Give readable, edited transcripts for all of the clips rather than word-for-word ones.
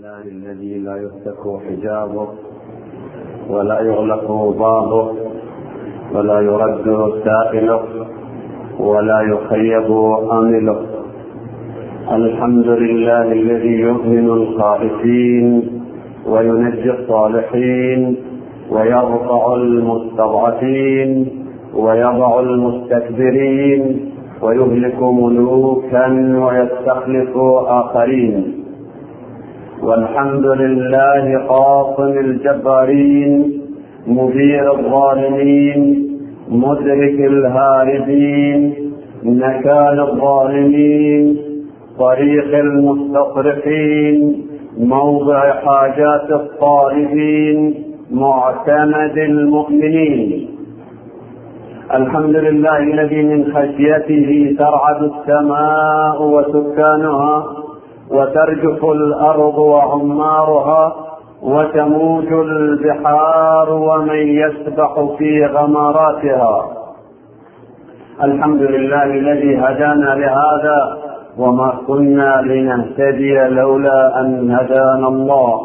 لله الذي لا يفتك حجابه ولا يغلق بابه ولا يرد سائله ولا يخيب آمله. الحمد لله الذي يؤمن الخائفين وينجي الصالحين ويرفع المستضعفين ويضع المستكبرين ويهلك ملوكا ويستخلف آخرين. والحمد لله قاصم الجبارين مدير الظالمين مدرك الهاربين نكال الظالمين طريق المستصرخين موضع حاجات الطالبين معتمد المؤمنين. الحمد لله الذي من خشيته ترعد السماء وسكانها وترجف الأرض وعمارها وتموج البحار ومن يسبح في غمراتها. الحمد لله الذي هدانا لهذا وما كنا لنهتدي لولا أن هدانا الله.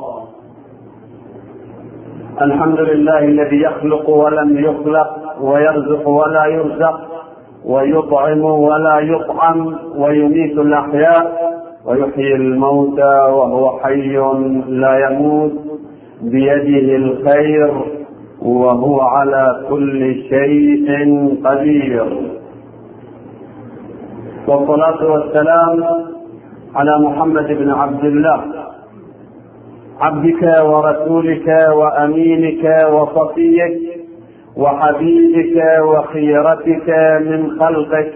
الحمد لله الذي يخلق ولم يخلق ويرزق ولا يرزق ويطعم ولا يطعم ويميت الأحياء ويحيي الموتى وهو حي لا يموت بيده الخير وهو على كل شيء قدير. والصلاة والسلام على محمد بن عبد الله عبدك ورسولك وأمينك وصفيك وحبيبك وخيرتك من خلقك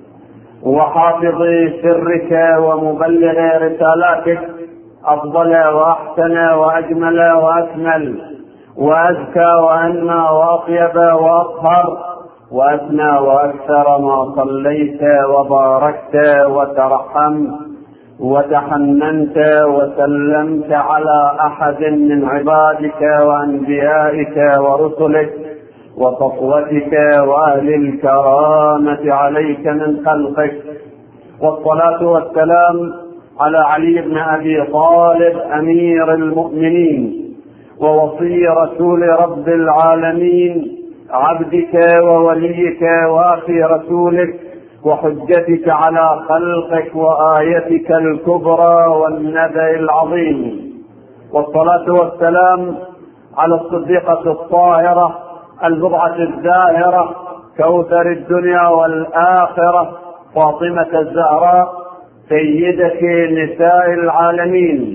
وحافظ سرك ومبلغ رسالاتك أفضل وأحسن وأجمل وأكمل وأزكى وأنمى وأطيب وأطهر وأثنى وأكثر ما صليت وباركت وترحمت وتحننت وسلمت على أحد من عبادك وأنبيائك ورسلك وصفوتك وأهل الكرامة عليك من خلقك. والصلاة والسلام على علي بن أبي طالب أمير المؤمنين ووصي رسول رب العالمين عبدك ووليك وأخي رسولك وحجتك على خلقك وآيتك الكبرى والنبأ العظيم. والصلاة والسلام على الصديقة الطاهرة البضعة الزاهرة كوثر الدنيا والآخرة فاطمة الزهراء سيدة نساء العالمين.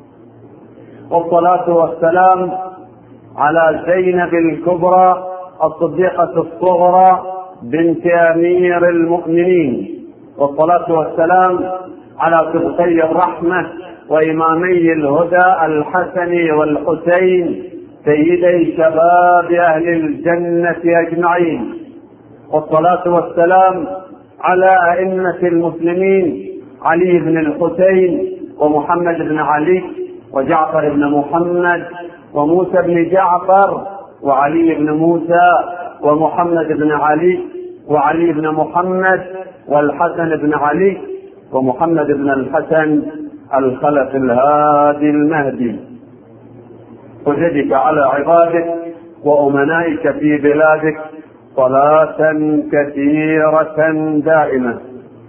والصلاة والسلام على زينب الكبرى الصديقة الصغرى بنت أمير المؤمنين. والصلاة والسلام على سبطي الرحمة وإمامي الهدى الحسن والحسين سيدي شباب أهل الجنة أجمعين. والصلاة والسلام على أئمة المسلمين علي بن الحسين ومحمد بن علي وجعفر بن محمد وموسى بن جعفر وعلي بن موسى ومحمد بن علي وعلي بن محمد والحسن بن علي ومحمد بن الحسن الخلف الهادي المهدي. وجدك على عبادك وأمنائك في بلادك صلاة كثيرة دائمة.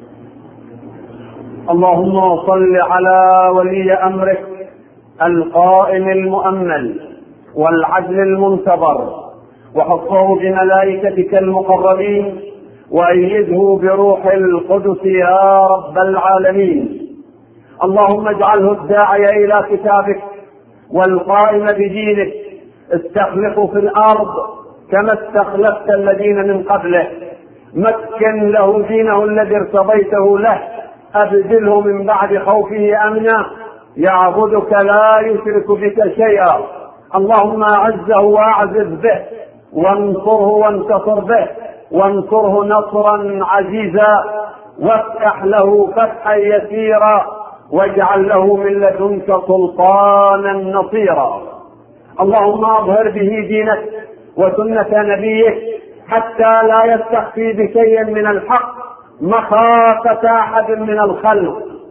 اللهم صل على ولي أمرك القائم المؤمل والعدل المنتظر وحفظه بملائكتك المقربين وأيده بروح القدس يا رب العالمين. اللهم اجعله الداعي إلى كتابك والقائم بدينك استخلفه في الأرض كما استخلفت الذين من قبله. مكن له دينه الذي ارتضيته له أبدله من بعد خوفه أمنا يعبدك لا يشرك بك شيئا. اللهم أعزه وأعزز به وانصره وانتصر به وانصره نصرا عزيزا وافتح له فتحا يسيرا واجعل له من لدنك سلطانا نصيرا. اللهم أظهر به دينك وسنة نبيك حتى لا يستخفي بشيء من الحق مخافة أحد من الخلق.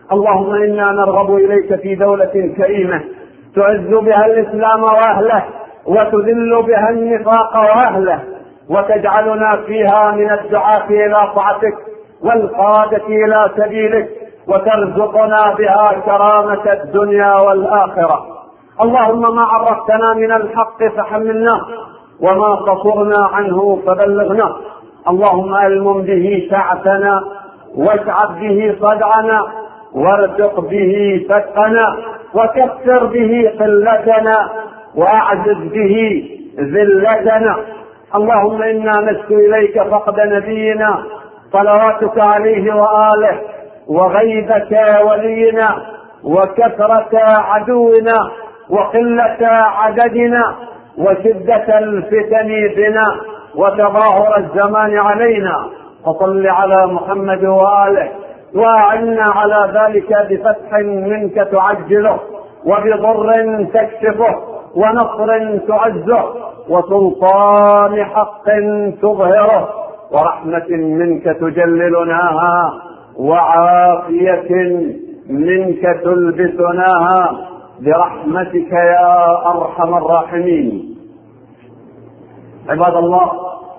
اللهم إنا نرغب إليك في دولة كريمة تعز بها الإسلام وأهله وتذل بها النفاق وأهله، وتجعلنا فيها من الدعاة إلى طاعتك والقادة إلى سبيلك، وترزقنا بها كرامة الدنيا والآخرة. اللهم ما عرفتنا من الحق فحملنا، وما قصرنا عنه فبلغنا. اللهم ألم به سعتنا، واسعد به صدعنا، وارزق به فتقنا، وكثر به قلتنا، وأعزز به ذلتنا. اللهم إنا نشكو إليك فقد نبينا صلواتك عليه وآله، وغيبة ولينا، وكثرة عدونا، وقلة عددنا، وشدة الفتن بنا، وتظاهر الزمان علينا. فصل على محمد وآله، وأعنا على ذلك بفتح منك تعجله، وبضر تكشفه، ونصر تعزه، وسلطان حق تظهره، ورحمة منك تجللناها، وعافية منك تلبسناها، برحمتك يا أرحم الراحمين. عباد الله،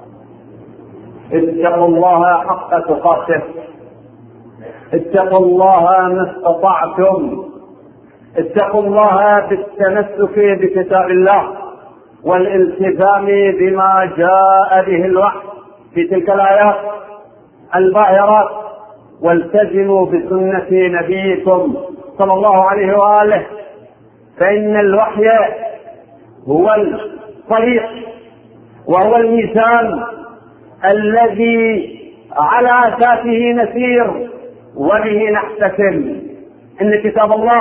اتقوا الله حق تقاته، اتقوا الله ما استطعتم، اتقوا الله بالتمسك بكتاب الله والالتزام بما جاء به الوحي في تلك الآيات الباهرات، والتزموا بسنة نبيكم صلى الله عليه وآله، فإن الوحي هو الطريق وهو الميزان الذي على أساسه نسير وبه نحتكم. إن كتاب الله،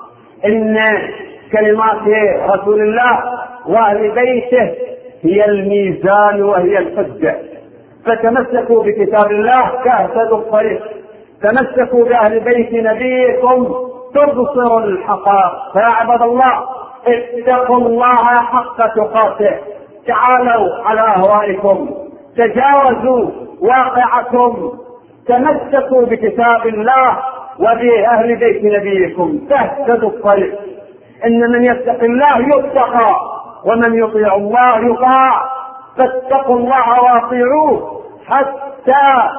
إن كلمات رسول الله وأهل بيته هي الميزان وهي الحجة، فتمسكوا بكتاب الله كاهتدوا الطريق، تمسكوا بأهل بيت نبيكم تبصروا الحقائق. فيا عباد الله، اتقوا الله حق تقاته، تعالوا على أهوائكم، تجاوزوا واقعكم، تمسكوا بكتاب الله وبأهل بيت نبيكم تهتدوا الطريق. إن من يتق الله يتقى، ومن يطيع الله يطاع، فاتقوا الله واطيعوه حتى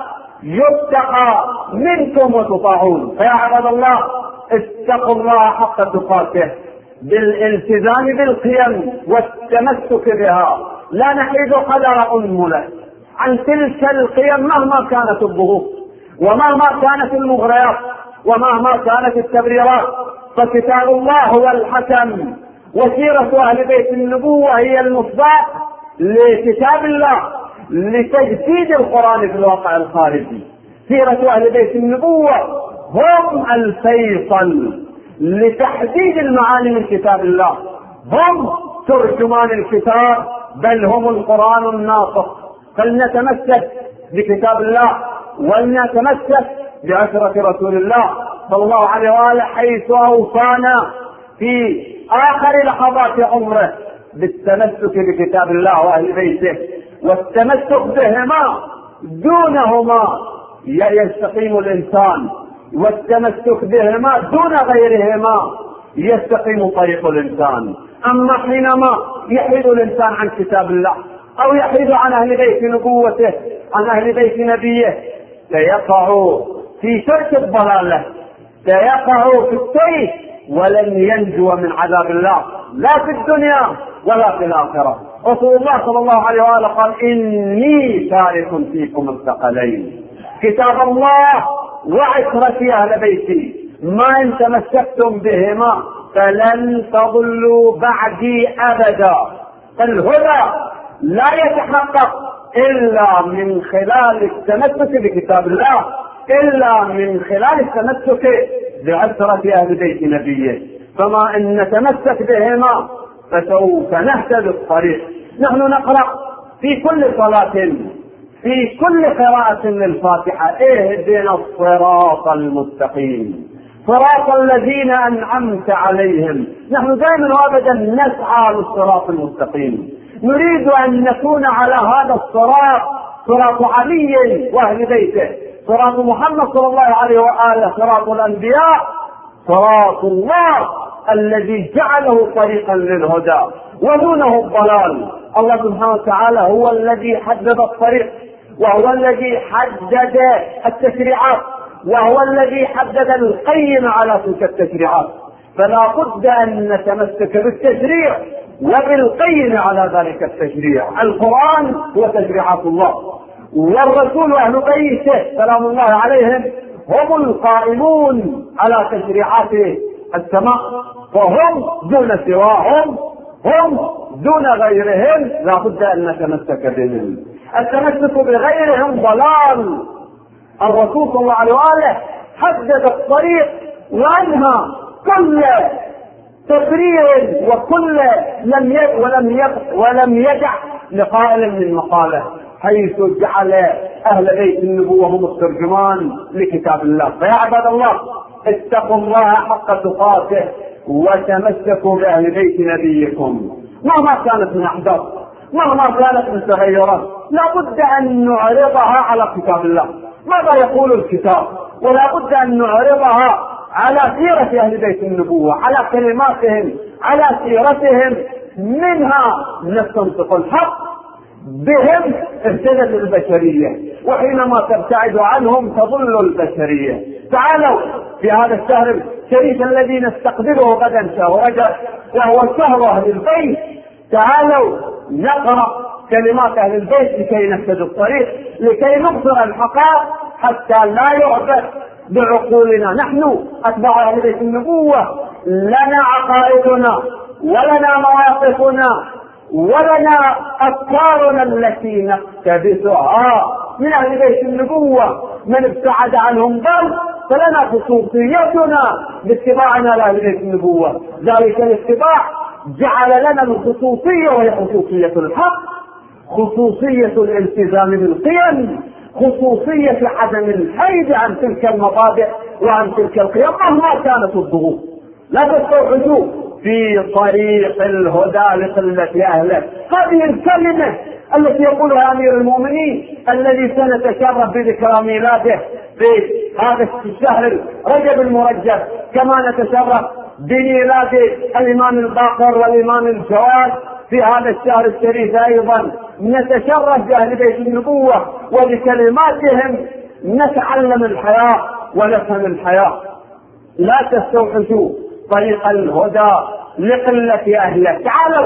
يتقى منكم وتطاعون. فيا عباد الله، اتقوا الله حق تقاته بالالتزام بالقيم والتمسك بها، لا نحيد قدر أنملة عن تلك القيم مهما كانت الضغوط، ومهما كانت المغريات، ومهما كانت التبريرات. فكتاب الله هو الحكم، وسيرة أهل بيت النبوة هي المصداق لكتاب الله لتجسيد القرآن في الواقع الخارجي. سيرة أهل بيت النبوة هم الفيصل لتحديد المعاني من كتاب الله، هم ترجمان الكتاب، بل هم القرآن الناطق. فلنتمسك بكتاب الله، ولنتمسك بعشرة رسول الله صلى الله عليه وآله، حيث أوصانا في آخر لحظات عمره بالتمسك بكتاب الله وأهل بيته، والتمسك بهما دونهما يستقيم الإنسان، والتمسك بهما دون غيرهما يستقيم طريق الإنسان. أما حينما يحيد الإنسان عن كتاب الله أو يحيد عن أهل بيت نبوته، عن أهل بيت نبيه، سيقع في شرك الضلالة، سيقع في السيف، ولن ينجو من عذاب الله لا في الدنيا ولا في الآخرة. رسول الله صلى الله عليه وآله قال: إني تارك فيكم الثقلين، كتاب الله وعشرة أهل بيتي، ما إن تمسكتم بهما فلن تضلوا بعدي أبدا. فالهدى لا يتحقق إلا من خلال التمسك بكتاب الله، إلا من خلال التمسك بعشرة أهل بيت نبيه. فما إن نتمسك بهما فسوف نهتدي الطريق. نحن نقرأ في كل صلاة، في كل قراءة للفاتحة: اهدنا الصراط المستقيم صراط الذين أنعمت عليهم. نحن دائما وابدا نسعى للصراط المستقيم، نريد أن نكون على هذا الصراط، صراط علي وأهل بيته، صراط محمد صلى الله عليه وآله صراط الأنبياء، صراط الله الذي جعله طريقا للهدى ودونه الضلال. الله سبحانه وتعالى هو الذي حدد الطريق، وهو الذي حدد التشريعات، وهو الذي حدد القيم على تلك التشريعات، فلا بد أن نتمسك بالتشريع وبالقيم على ذلك التشريع. القرآن هو تشريعات الله، والرسول وأهل بيته سلام الله عليهم هم القائمون على تشريعات السماء، فهم دون سواهم، هم دون غيرهم، لا بد أن نتمسك بهم. التمسك بغيرهم ضلال. الرسول صلى الله عليه وآله حدد الطريق وأنهى كل تفريع وكل ولم يدع لقائل من مقاله، حيث جعل أهل بيت النبوة هم الترجمان لكتاب الله. فيا عباد الله، اتقوا الله حق تقاته وتمسكوا بأهل بيت نبيكم مهما كانت من أحداث، مهما كانت من تغيرات، لا بد أن نعرضها على كتاب الله، ماذا يقول الكتاب، ولا بد أن نعرضها على سيرة أهل بيت النبوة، على كلماتهم، على سيرتهم، منها نستنطق الحق، بهم اهتدت البشرية، وحينما تبتعد عنهم تضل البشرية. تعالوا في هذا الشهر الشريف الذي نستقبله غدا، شهر رجب، وهو شهر أهل البيت، تعالوا نقرأ كلمات أهل البيت لكي نهتدي الطريق، لكي نبصر الحقائق حتى لا يعبث بعقولنا. نحن أتباع أهل بيت النبوة لنا عقائدنا، ولنا مواقفنا، ولنا أفكارنا التي نقتبسها من أهل بيت النبوة. من ابتعد عنهم ضل، فلنا خصوصيتنا باتباعنا لأهل بيت النبوة. ذلك الاتباع جعل لنا الخصوصية، وهي خصوصية الحق، خصوصية الالتزام بالقيم، خصوصية عدم الحيد عن تلك المبادئ وعن تلك القيم مهما كانت الضغوط. لا تستوحشوا في طريق الهدى لقلة أهله. هذه الكلمة التي يقولها أمير المؤمنين الذي سنتشرف بذكرى ميلاده في هذا الشهر رجب المرجب، كما نتشرف بميلاد الإمام الباقر والإمام الجواد في هذا الشهر الشريف أيضا، نتشرف بأهل بيت النبوة وبكلماتهم نتعلم الحياة ونفهم الحياة. لا تستوحشوا طريق الهدى لقلة أهله. تعالوا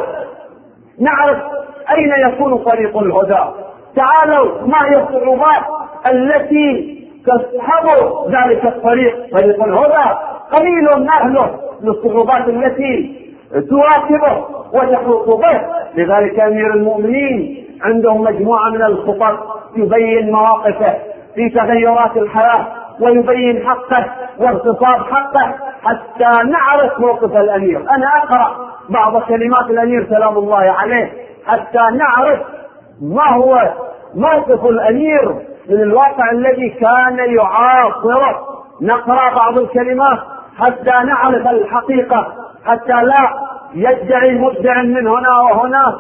نعرف أين يكون طريق الهدى، تعالوا ما هي الصعوبات التي تصحب ذلك الطريق. طريق الهدى قليل أهله للصعوبات التي تواكبه وتحوط به. لذلك أمير المؤمنين عندهم مجموعة من الخطط يبين مواقفه في تغيرات الحياة، ويبين حقه واغتصاب حقه حتى نعرف موقف الأمير. أنا أقرأ بعض كلمات الأمير سلام الله عليه حتى نعرف ما هو موقف الأمير من الواقع الذي كان يعاصره. نقرأ بعض الكلمات حتى نعرف الحقيقة، حتى لا يدعي مدع من هنا وهناك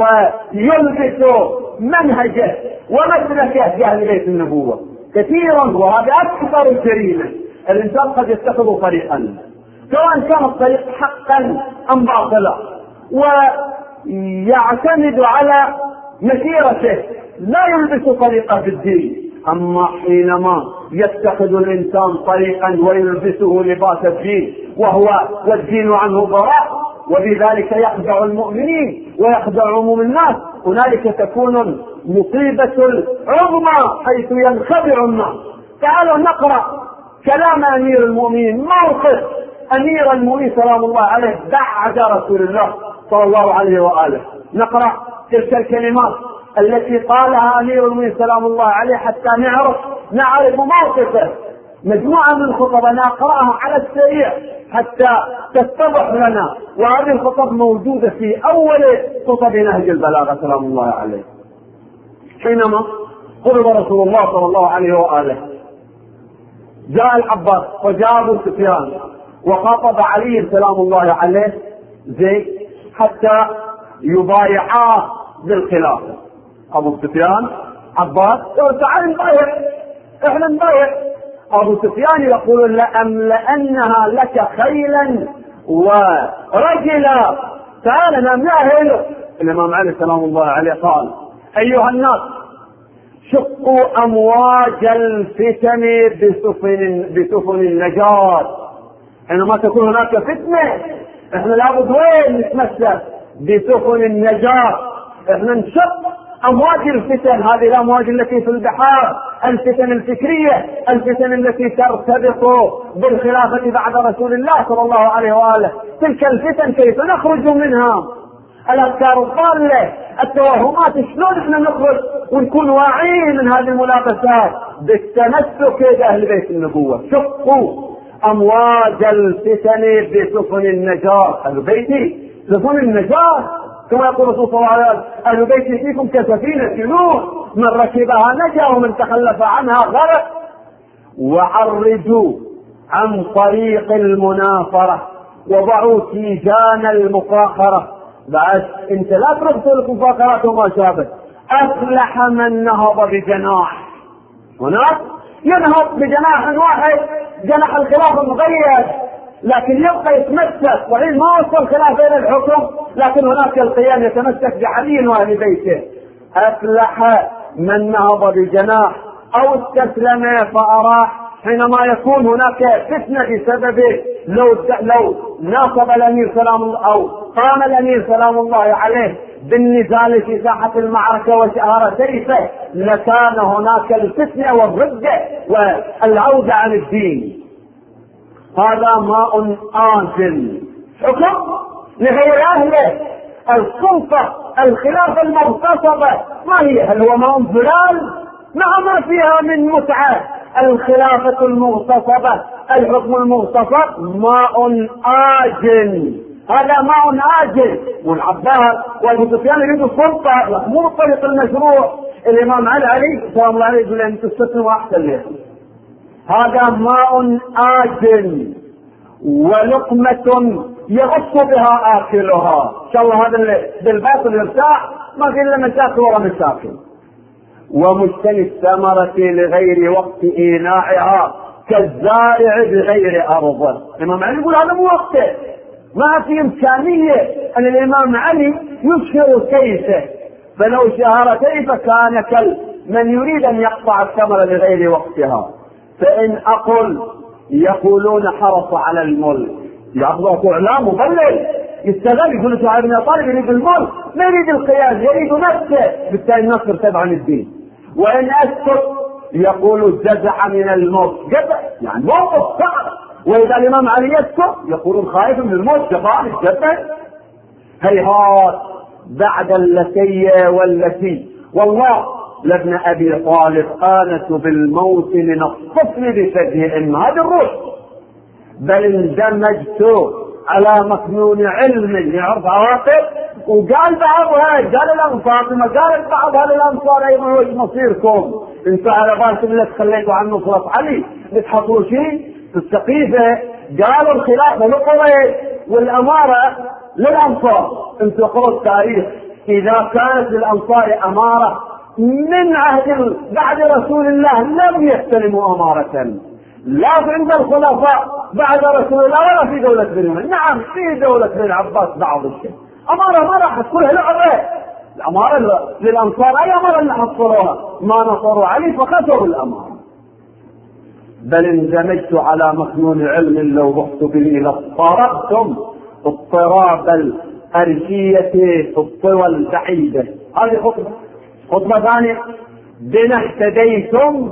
ويلبس منهجه ومسلكه بأهل بيت النبوة كثيرا. وهذا أكثر الجريمة. الإنسان قد يتخذ طريقا سواء كان الطريق حقا أم باطلا ويعتمد على مسيرته، لا يلبس طريقه في الدين. أما حينما يتخذ الإنسان طريقا ويلبسه لباس الدين والدين عنه براء، وبذلك يخدع المؤمنين ويخدع عموم الناس، هنالك تكون مصيبة العظمى حيث ينخدع الناس. تعالوا نقرأ كلام أمير المؤمنين، موقف أمير المؤمنين سلام الله عليه بعد رسول الله صلى الله عليه وآله. نقرأ تلك الكلمات التي قالها أمير المؤمنين سلام الله عليه حتى نعرف موقفه. مجموعة من الخطب أنا أقرأها على السريع حتى تتضح لنا، وهذه الخطب موجودة في أول خطب نهج البلاغة سلام الله عليه. حينما قرب رسول الله صلى الله عليه وآله جاء العباس وجاء أبو سفيان وخاطب علي سلام الله عليه زيد حتى يبايعاه بالخلافة. أبو سفيان عباس تعال نبايع، احنا نبايع. ابو سفيان يقول لأملأنها لك خيلا ورجلا، تعال نملأها له. الامام علي سلام الله عليه قال ايها الناس شقوا امواج الفتن بسفن النجاة. حينما تكون هناك فتنة احنا لابد وين نتمسك بسفن النجاة. احنا نشق امواج الفتن، هذه الامواج التي في البحار، الفتن الفكرية، الفتن التي ترتبط بالخلافة بعد رسول الله صلى الله عليه وآله. تلك الفتن كيف نخرج منها؟ الافكار الضالة، التوهمات، شلون احنا نخرج ونكون واعيين من هذه الملابسات؟ بالتمسك بأهل بيت النبوة. شقوا امواج الفتن بسفن النجاة. اهل بيتي سفن النجاة، كما يقول الرسول صلى الله عليه وسلم اهل بيتي فيكم كسفينة نوح، من ركبها نجا ومن تخلف عنها غرق. وعرجوا عن طريق المنافرة وضعوا تيجان المفاخرة. بعد انت لا تربطوا المفاخرات وما شابه. افلح من نهض بجناح، هناك ينهض بجناح واحد، جناح الخلافة مغير، لكن يبقى يتمسك، وإن ما وصل الخلافة إلى الحكم لكن هناك القيام يتمسك بعلي وأهل بيته. أفلح من نهض بجناح أو استسلم فأراح. حينما يكون هناك فتنة بسببه، لو ناصب الأمير سلام الله أو قام الأمير سلام الله عليه بالنزال في ساحة المعركة وشهر سيفه، لكان هناك الفتنة والردة والعودة عن الدين. هذا ماء آجل، حكم لغير أهله. السلطة الخلافة المغتصبة ما هي؟ هل هو ماء زلال؟ ما فيها من متعة. الخلافة المغتصبة، الحكم المغتصب ماء آجل، هذا ماء آجل. والعباس وابو سفيان يريدوا السلطة، مو الطريق المشروع. الإمام علي سلام الله عليه يقول أن تستثنوا أحسن لكم. هذا ماء آجل ولقمة يغص بها آكلها. إن شاء الله هذا بالباطل يرتاح، ما في إلا مشاكل ورا مشاكل. ومجتني الثمرة لغير وقت إيناعها كالزارع بغير أرضه. الإمام علي يقول هذا مو وقته، ما في إمكانية أن الإمام علي يشهر سيفه، فلو شهر سيفه كان من يريد أن يقطع الثمرة لغير وقتها. فإن أقل يقولون حرص على الملك، يعطوا إعلام مضلل يستغل، يقول شعيب بن طالب يريد الملك ما يريد القيادة، يريد نفسه، بالتالي الناس ترتد عن الدين. وإن أسكت يقولوا جزع من الموت، جزع يعني موقف صعب. وإذا الإمام علي يسكت يقولون خائف من الموت، جبان جزع. هيهات بعد اللتي والتي، والله لابن أبي طالب آنس بالموت من الطفل بفجه إن هذا الرشد، بل اندمجت على مكنون علم يعرف عواقب. وقال بعضها، قال الأنصار ثم قالت بعضها للأنصار أيضا وش مصيركم؟ انتوا على بالكم اللي تخليتوا عن نصرة علي بتحطوا شيء في السقيفة. قالوا الخلافة لقريش والأمارة للأنصار. انتوا اقروا التاريخ، إذا كانت للأنصار أمارة من عهد بعد رسول الله لم يستلموا أمارة، لا عند الخلفاء بعد رسول الله ولا في دولة بني أمية. نعم في دولة بني العباس بعض الشيء، أمارة ما راح كلها لعبة. الأمارة للأنصار أي أمارة اللي حصلوها؟ ما نصروا علي فخسروا الأمارة. بل اندمجت على مكنون علم لو رحت به لاضطربتم اضطراب الأرجية في الطوى البعيدة. هذه خطبة ثانية. بنا اهتديتم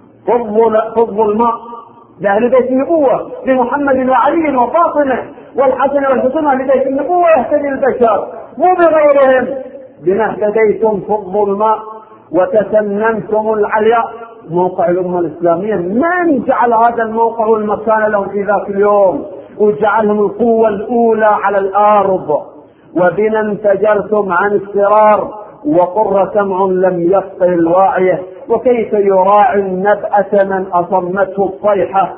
فضل الماء لأهل بيت النبوة، بمحمد وعلي وفاطمة والحسن والحسين أهل بيت النبوة يهتدي البشر مو بغيرهم. بنا اهتديتم فضل الماء وتسنمتم العلياء. موقع الأمة الإسلامية من جعل هذا الموقع والمكان لهم في ذاك اليوم وجعلهم القوة الأولى على الأرض. وبنا انفجرتم عن السرار وقر سمع لم يفقه الواعية. وكيف يراعي النبأة من أصمته الصيحة؟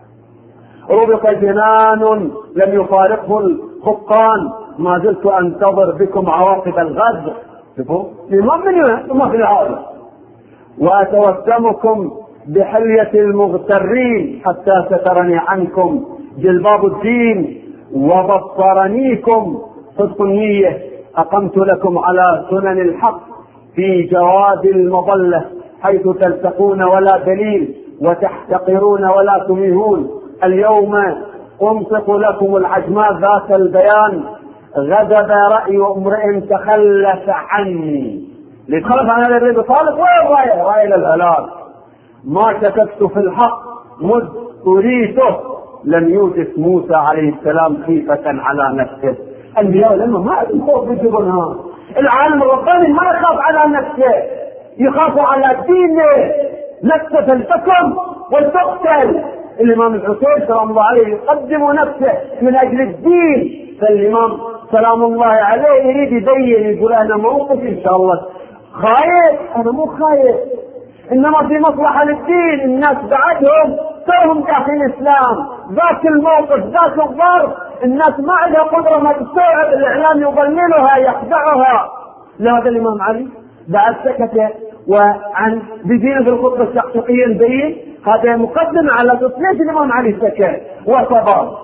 ربط جنان لم يفارقه الخقان، ما زلت أنتظر بكم عواقب الغد. شوفوا ما في هذا. وأتوسمكم بحلية المغترين حتى سترني عنكم جلباب الدين وبصرنيكم صدق النية. أقمت لكم على سنن الحق في جواد المظلة حيث تلتقون ولا دليل وتحتقرون ولا تميهون. اليوم أنطق لكم العجماء ذات البيان غضب رأي امرئ تخلف عني. ليتخلف عن هذا الرأي بطالب وين رأي للهلاك. ما شككت في الحق مذ أريته. لم يوجد موسى عليه السلام خيفة على نفسه. الأنبياء لما ما عندهم خوف بجبنها. العالم الرباني ما يخاف على نفسه، يخاف على دينه. نفسه تلتكم وتقتل. الإمام الحسين سلام الله عليه يقدم نفسه من أجل الدين. فالإمام سلام الله عليه يريد يبين، يقول أنا موقف إن شاء الله خايف. أنا مو خايف، إنما في مصلحة للدين. الناس بعدهم ترهم داخل الإسلام. ذاك الموقف ذاك الظرف الناس ما عندها قدرة ما تستوعب. الإعلام يضللها يخدعها. لهذا الإمام علي بعد سكت وعن بدين في الخطبة الشقشقية نبين هذا مقدمة على ليش الإمام علي سكت وصبر.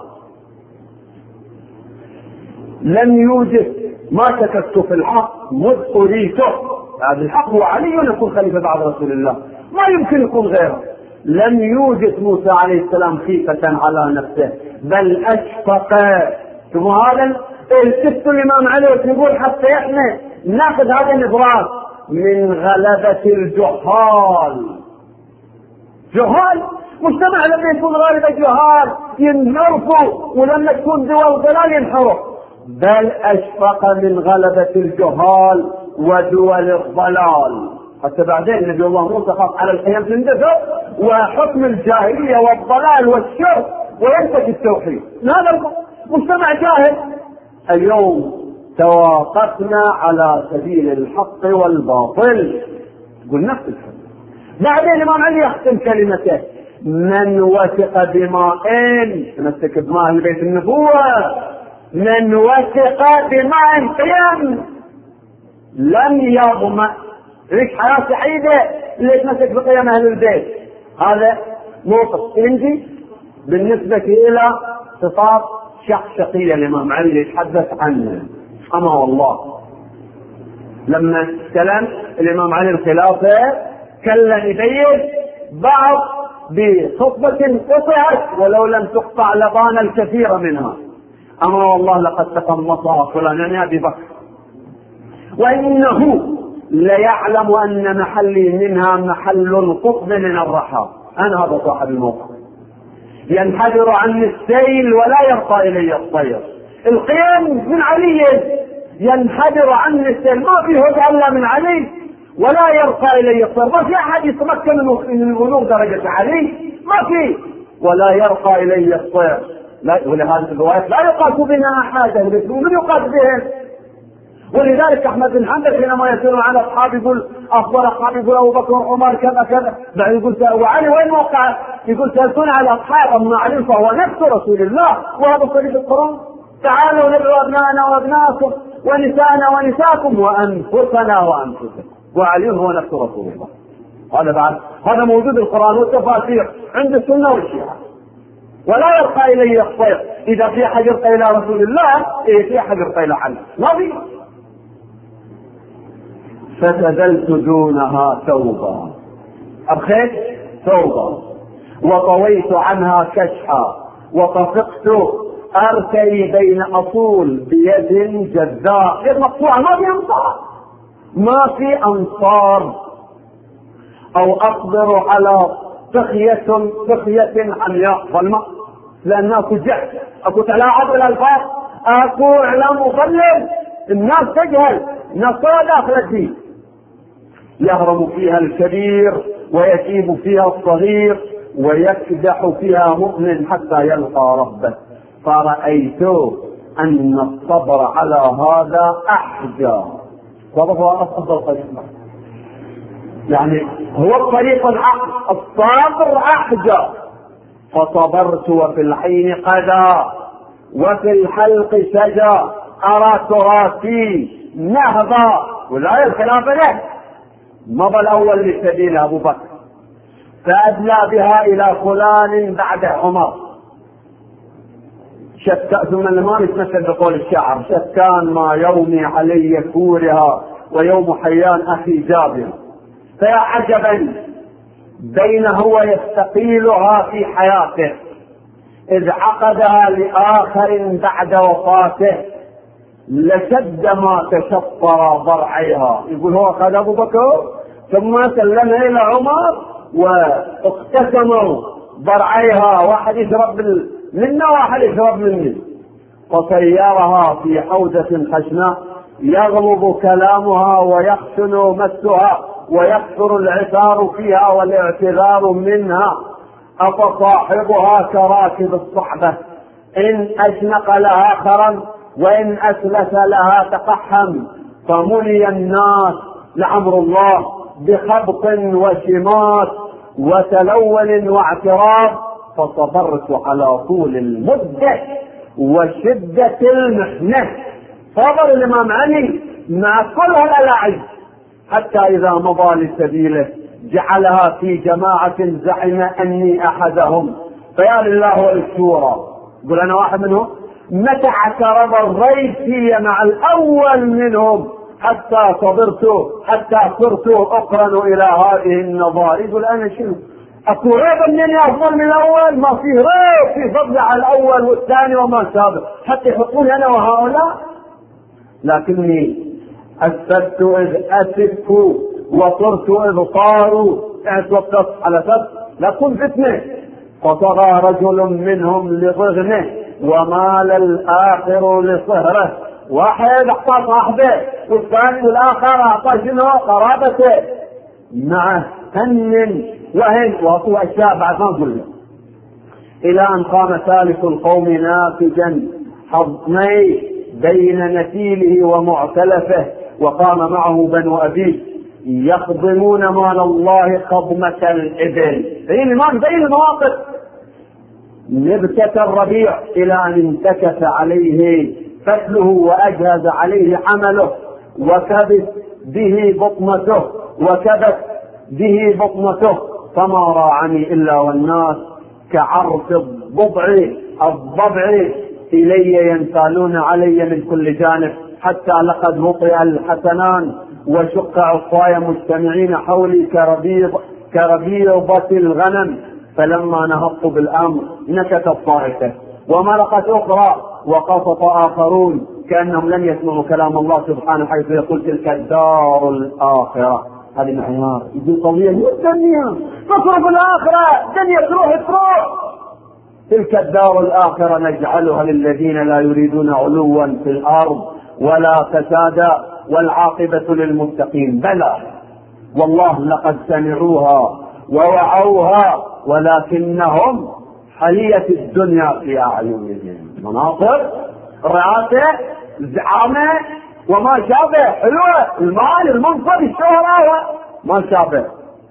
لم يوجد ما شككت في الحق مذ أريته. هذا الحق هو علي يكون خليفة بعد رسول الله، ما يمكن يكون غيره. لم يوجد موسى عليه السلام خيفة على نفسه بل أشفق. ثم هذا التفت الإمام علي يقول حتى احنا ناخذ هذا الإبراز من غلبة الجهال. جهال مجتمع لما يكون غالب جهال ينحرفوا، ولما تكون دول ضلال ينحرف. بل أشفق من غلبة الجهال ودول الضلال. حتى بعدين نبي الله موسى خاف على القيام تندفع وحكم الجاهلية والضلال والشرك وينتج التوحيد. هذا مجتمع جاهل. اليوم توافقنا على سبيل الحق والباطل. قل نفس الحق. بعدين الإمام علي يختم كلمته من وثق بماء تمسك بماء بيت النبوة. من وثق بماء قيم لم يظمأ. ليش حياة سعيدة اللي يتمسك بقيم أهل البيت. هذا موقف عندي بالنسبة إلى خطاب شقشقية الإمام علي يتحدث عنه. أما والله لما استلم الإمام علي الخلافة كلا يبين بعض بخطبة قطعت ولو لم تقطع لبان الكثير منها. أما والله لقد تقمصها فلان يعني أبي بكر، وإنه ليعلم أن محلي منها محل القطب من الرحى. أنا هذا صاحب الموقف. ينحدر عني السيل ولا يرقى إلي الطير. القيم من علي ينحدر عني السيل، ما فيه هدى إلا من علي، ولا يرقى إلي الطير. ما في أحد يتمكن من البلوغ درجة علي، ما في. ولا يرقى إلي الطير. ولهذه الروايات لا يقاس بنا أحد. من يقاس بهم؟ ولذلك احمد بن حنبل حينما يسير على اصحابه يقول افضل اصحابه يقول ابو بكر وعمر كذا كذا. بعد يقول وعلي وين وقع؟ يقول سالتوني على اصحاب. اما علي فهو نفس رسول الله، وهذا صريح القران. تعالوا ندعو ابنائنا وابنائكم ونساءنا ونساءكم وانفسنا وانفسكم. وعلي هو نفس رسول الله. هذا بعد هذا موجود القران والتفاسير عند السنه والشيعه. ولا يرقى الي الطير. اذا في احد يرقى الى رسول الله في احد يرقى الى علي. ما في. فسدلت دونها ثوبا، أبخيت ثوبا وطويت عنها كشحا وطفقت أرتي بين أصول بيد جذاء. يد مقطوعة ما في أنصار، ما في أنصار. أو أقدر على فخية عمياء ظلمة، لأن أكو جهل، أكو تلاعب الألفاظ، أكو إعلام مضلل. الناس تجهل، الناس داخل الدين. يهرم فيها الكبير ويشيب فيها الصغير ويكدح فيها مؤمن حتى يلقى ربه. فرأيت أن الصبر على هذا أحجى. وهو أفضل طريق، يعني هو الطريق الحق. الصبر أحجى. فصبرت وفي العين قذى وفي الحلق سجى أرى تراثي نهضا. ولا الخلافة له مضى الأول لسبيل أبو بكر، فأدلى بها إلى فلان بعد عمر. ثم ما نتمثل بقول الشاعر: شتان ما يومي علي كورها ويوم حيان أخي جابر. فيا عجبا بينه ويستقيلها في حياته إذ عقدها لآخر بعد وفاته لشد ما تشطر ضرعيها. يقول هو أخذ أبو بكر ثم سلمها إلى عمر واقتسموا ضرعيها، واحد يشرب منا واحد يشرب مني، وسيرها في حوزة خشناء يغلب كلامها ويخشن مسها ويكثر العثار فيها والاعتذار منها. أفصاحبها كراكب الصحبة إن أشنق لها خرا وإن أسلس لها تقحم. فملي الناس لأمر الله بخبط وشمات وتلول واعتراض، فصبرت على طول المدة وشدة المحنة. صبر الإمام علي مع كل هالألاعب حتى إذا مضى لسبيله جعلها في جماعة زعم أني أحدهم. فيا لله والشورى، يقول أنا واحد منهم، متى اعترض الريب في مع الأول منهم حتى صبرت حتى صرت أقرن إلى هذه النظائر. يقول أنا شنو أكو ريب أنني أفضل من الأول؟ ما في ريب في فضل على الأول والثاني وما سابق حتى يحطوني أنا وهؤلاء. لكني أسدت إذ أسدت وصرت إذ صاروا، اتوقفت على سد لا تكون فتنة. فطغى رجل منهم لضغنه ومال الآخر لصهره. واحد أعطى صاحبه والثاني والآخر أعطى شنو قرابته، مع هن وهن وأطوى أشياء بعد ما نقول. إلى أن قام ثالث القوم نافجا حضنيه بين نسيله ومعتلفه، وقام معه بنو أبيه يخضمون مال الله خضمة الإبل. زي المواقف. نبتة الربيع إلى أن انتكس عليه فتله وأجهز عليه عمله وكبت به بطنته فما راعني إلا والناس كعرف الضبع إلي ينسالون علي من كل جانب، حتى لقد وطئ الحسنان وشق عصاي مجتمعين حولي كربيضة الغنم. فلما نهضت بالأمر نكتت طائفة ومرقت أخرى وقصف آخرون كأنهم لم يسمعوا كلام الله سبحانه حيث يقول تلك الدار الآخرة. هذه معيار يقول قضية الدنيا تصرف الآخرة، الدنيا تروح. تلك الدار الآخرة نجعلها للذين لا يريدون علوا في الأرض ولا فسادا والعاقبة للمتقين. بلى والله لقد سمعوها ووعوها ولكنهم حلية الدنيا في أعينهم. مناصر، رئاسة، زعامة وما شابه، حلوة، المال، المنصب، الشهرة ما شابه.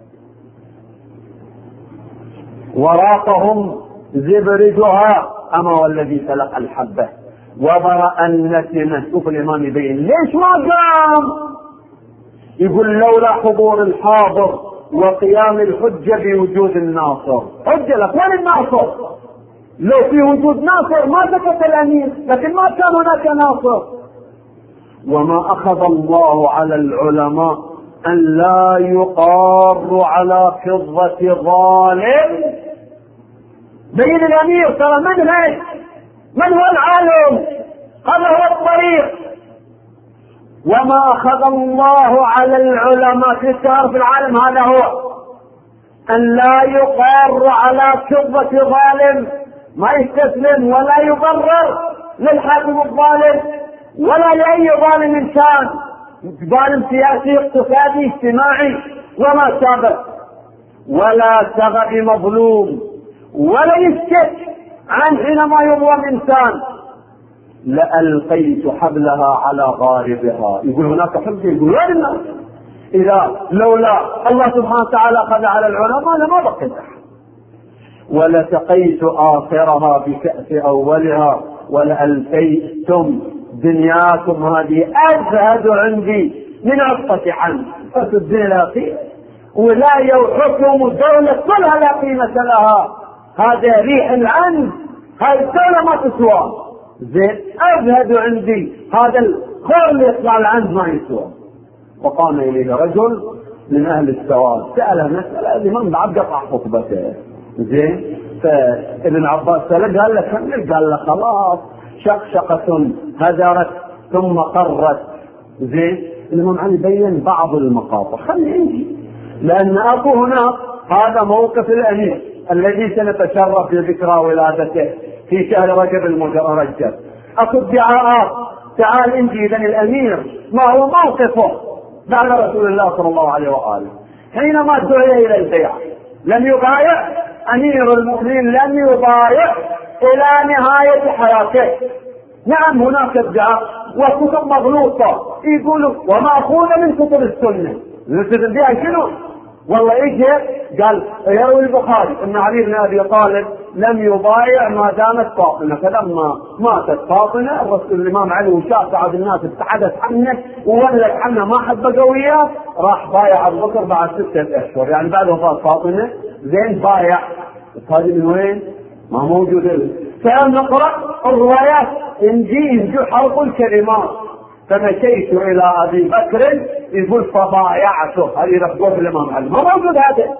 وراقهم زبرجها أما والذي سلق الحبة وبرأ النسمة. شوف الإمام يبين ليش ما قام. يقول لولا حضور الحاضر وقيام الحجة بوجود الناصر. حجة لك وين الناصر؟ لو في وجود ناصر ما سكت الأمير، لكن ما كان هناك ناصر. وما أخذ الله على العلماء أن لا يقار على فضة ظالم. بين الأمير ترى من هو العالم؟ هذا هو الطريق. وما أخذ الله على العلماء في الشهر في العالم هذا هو أن لا يقار على فضة ظالم، ما يستسلم ولا يبرر للحاكم الظالم ولا لأي ظالم كان، ظالم سياسي اقتصادي اجتماعي وما سابق، ولا سغى بمظلوم ولا يسكت عن حينما يظلم إنسان. لألقيت حبلها على غاربها. يقول هناك حبل، يقول وين الناس؟ إذا لولا الله سبحانه وتعالى أخذ على العلماء لما بقيت أحد. ولسقيت آخرها بكأس أولها ولألقيتم دنياكم هذه أزهد عندي من عطة عنه. فالدنيا الأخير ولاية وحكم والدولة كلها لا قيمة لها. هذا ريح العنز، هذه الدولة ما تسوى. زين أذهب عندي هذا الخور اللي يطلع العنز ما يسوى. وقام إليه رجل من أهل السواد سأله مسألة، الإمام بعد قطع خطبته. زين فابن عباس سأله قال له كمل، قال له خلاص شقشقة هدرت ثم قرت. زين الإمام علي بين بعض المقاطع، خلي امشي لأن أكو هناك هذا موقف الأمير الذي سنتشرف بذكرى ولادته في شهر رجب المرجب. أكو ادعاءات، تعال انجي إذن الأمير ما هو موقفه بعد رسول الله صلى الله عليه وآله حينما دعي إلى البيعة لم يبايع أمير المؤمنين، لم يبايع إلى نهاية حياته. نعم هناك ادعاء وكتب مغلوطة يقولوا ومأخوذة من كتب السنة، نلتزم بها شنو؟ والله اجى قال يروي البخاري ان علي بن ابي طالب لم يبايع ما دامت فاطمه، فلما ماتت فاطمه الرسول الامام علي وشاف بعض الناس ابتعدت عنه وولت عنه ما حب قويه، راح بايع ابو بكر بعد 6 أشهر، يعني بعد وفاه فاطمه. زين بايع، هذه من وين؟ ما موجود. فنقرا الروايات انجيل حرف الكلمات. فمشيت الى ابي بكر يقول فبايعته، هذه رفضه الامام علي، ما موجود هذا.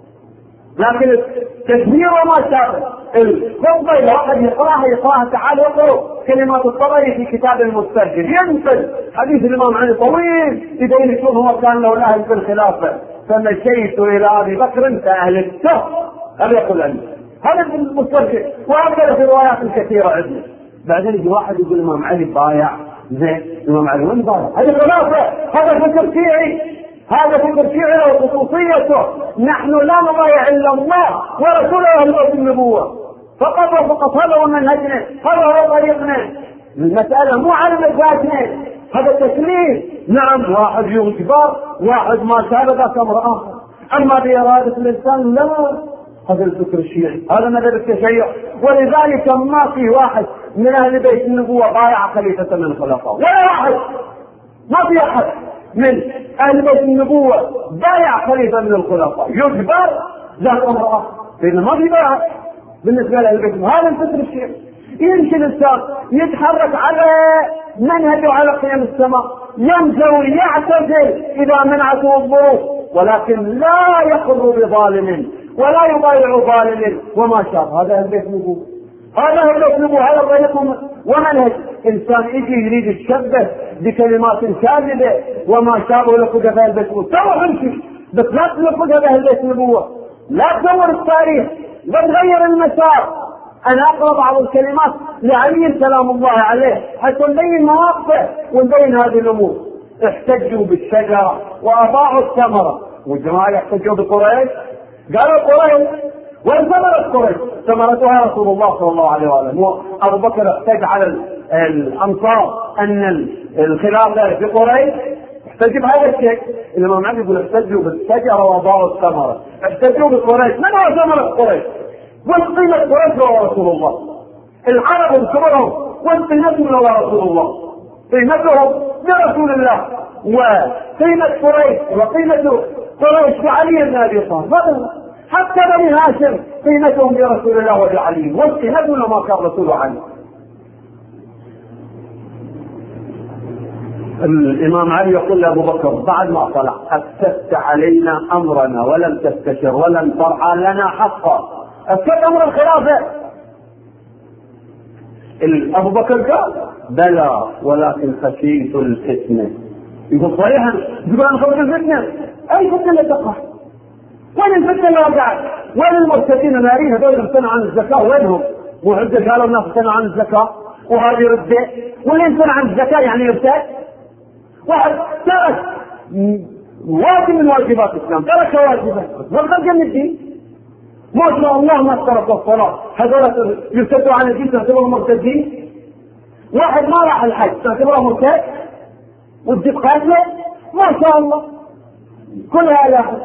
لكن التدبير وما شابه الخطبه الواحد يقراها تعال اقرأ كلمات الطبري في كتاب المسترشد، ينقل حديث الامام علي طويل يبين شلون هو كان له الاهل في الخلافه. فمشيت الى ابي بكر فاهلكته، هذا يقول عنه، هذا في المسترشد، وهكذا في روايات كثيره عندنا. بعدين يجي واحد يقول الامام علي بايع. زين الامام علي وين بايع؟ هذه خلافه، هذا فكر شيعي، هذا فكر شيعي وخصوصيته. نحن لا نبايع الا الله ورسوله واهل النبوه فقط وفقط، هذا هو منهجنا، هذا هو طريقنا. المساله مو على مزاجنا، هذا تكليف. نعم واحد يجبر، واحد ما شاء ذاك امر اخر، اما باراده الانسان لا، هذا الفكر الشيعي، هذا مذهب التشيع. ولذلك ما في واحد من اهل بيت النبوه بايع خليفه من الخلفاء، ولا واحد، ما في احد من اهل بيت النبوه بايع خليفه من الخلفاء، يجبر ذات امر اخر، لانه ما في بايع بالنسبه لاهل بيت النبوه. هذا الفكر الشيعي. يمشي الانسان يتحرك على منهج وعلى قيم السماء، ينزوي يعتزل اذا منعته الظروف، ولكن لا يخضع بظالم ولا يبايع ظالم وما شابه. هذا اهل بيت النبوه، هذا اهل بيت النبوه، هذا طريق ومنهج. انسان يجي يريد يتشبه بكلمات كاذبه وما شابه لقد اهل بيت النبوه، تو امشي بس لا تلقد اهل بيت النبوه، لا تدور التاريخ، لا تغير المسار. انا اقرا بعض الكلمات لعلي سلام الله عليه حتى نبين مواقفه ونبين هذه الامور. احتجوا بالشجره واضاعوا الثمره، والجماعه يحتجوا بقريش، قالوا قريش وين ثمرة قريش؟ ثمرتها رسول الله صلى الله عليه وآله. أبو بكر احتج على الأنصار أن الخلافة في قريش، احتج بهذا الشيء. الإمام علي يقول احتجوا بالشجرة وضاعوا الثمرة، احتجوا بقريش. من هو ثمرة قريش؟ والقيمة قريش هو رسول الله، العرب انصرهم وقيمتهم هو رسول الله، قيمتهم برسول الله، وقيمة قريش وقيمة قريش بعلي بن أبي طالب. حتى بني هاشم قيمتهم برسول الله وبعلي، وقيمتهم لما كان رسول علي. الإمام علي يقول لأبو بكر بعد ما طلع أفسدت علينا أمرنا ولم تستشر ولم ترعى لنا حقا، أفسدت أمر الخلافة. أبو بكر قال بلى ولكن خشيت الفتنة. يقول صريحا، يقول أنا خشيت الفتنة. أي فتنة لا تقع؟ وين الفتنة اللي وقعت؟ وين المرتدين النارين هذول امتنعوا عن الزكاة؟ وينهم؟ وعندك قالوا الناس امتنعوا عن الزكاة وهذه ردة، واللي امتنع عن الزكاة يعني يرتد. واحد ترك واجب من واجبات الإسلام، ترك واجبات والخرج من الدين، ما شاء الله ما ترك الصلاة، هذول يرتدوا عن الدين تعتبرهم مرتدين. واحد ما راح الحج تعتبره مرتد وتجيب قاتله، ما شاء الله كلها لاحظ.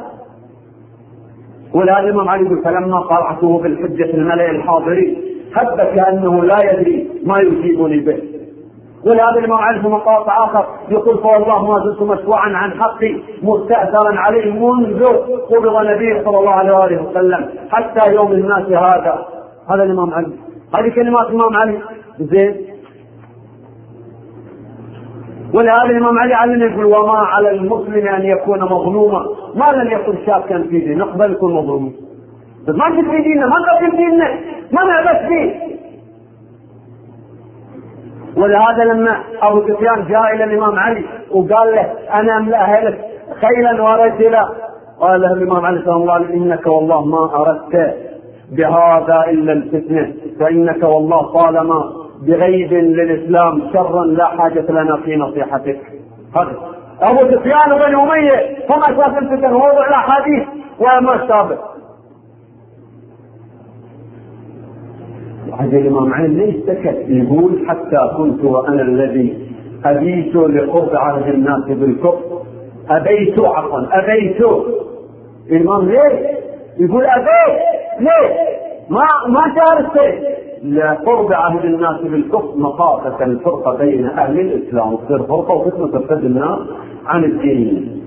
ولهذا الإمام علي يقول فلما قرأته بالحجة الملأ الحاضرين هب كأنه لا يدري ما يجيبني به. ولهذا الإمام علي في مقاطع آخر يقول فوالله ما زلت مشفوعا عن حقي مستأثرا عليه منذ قبض النبي صلى الله عليه وآله وسلم حتى يوم الناس هذا. هذا الإمام علي، هذه كلمات الإمام علي. زين. ولهذا الإمام علي علم يقول وما على المسلم أن يكون مظلوما ما لم يكن شاكا في دينه. نقبل يكون مظلوم، بس ما نجد في ديننا، ما نقبل ديننا، ما نعبث فيه. ولهذا لما أبو سفيان جاء إلى الإمام علي وقال له أنا أملأها لك خيلا ورجلا، قال له الإمام علي صلى الله عليه وسلم إنك والله ما أردت بهذا إلا الفتنة، فإنك والله طالما بغيب للإسلام شرا لا حاجة لنا في نصيحتك. هذا أبو سفيان وبني أمية هم أساس الفتن، ووضع الأحاديث وما شابه. هذا الإمام علي ليش سكت؟ يقول حتى كنت وأنا الذي أبيت لقرب عهد الناس بالكفر، أبيت الإمام ليه يقول أبيت؟ ليه ما شاركت؟ لقرب عهد الناس بالكفر مخافة الفرقة بين أهل الإسلام، تصير فرقة وفتنة ترتد الناس عن الدين.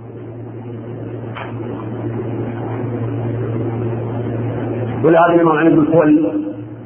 ولهذا الإمام علي يقول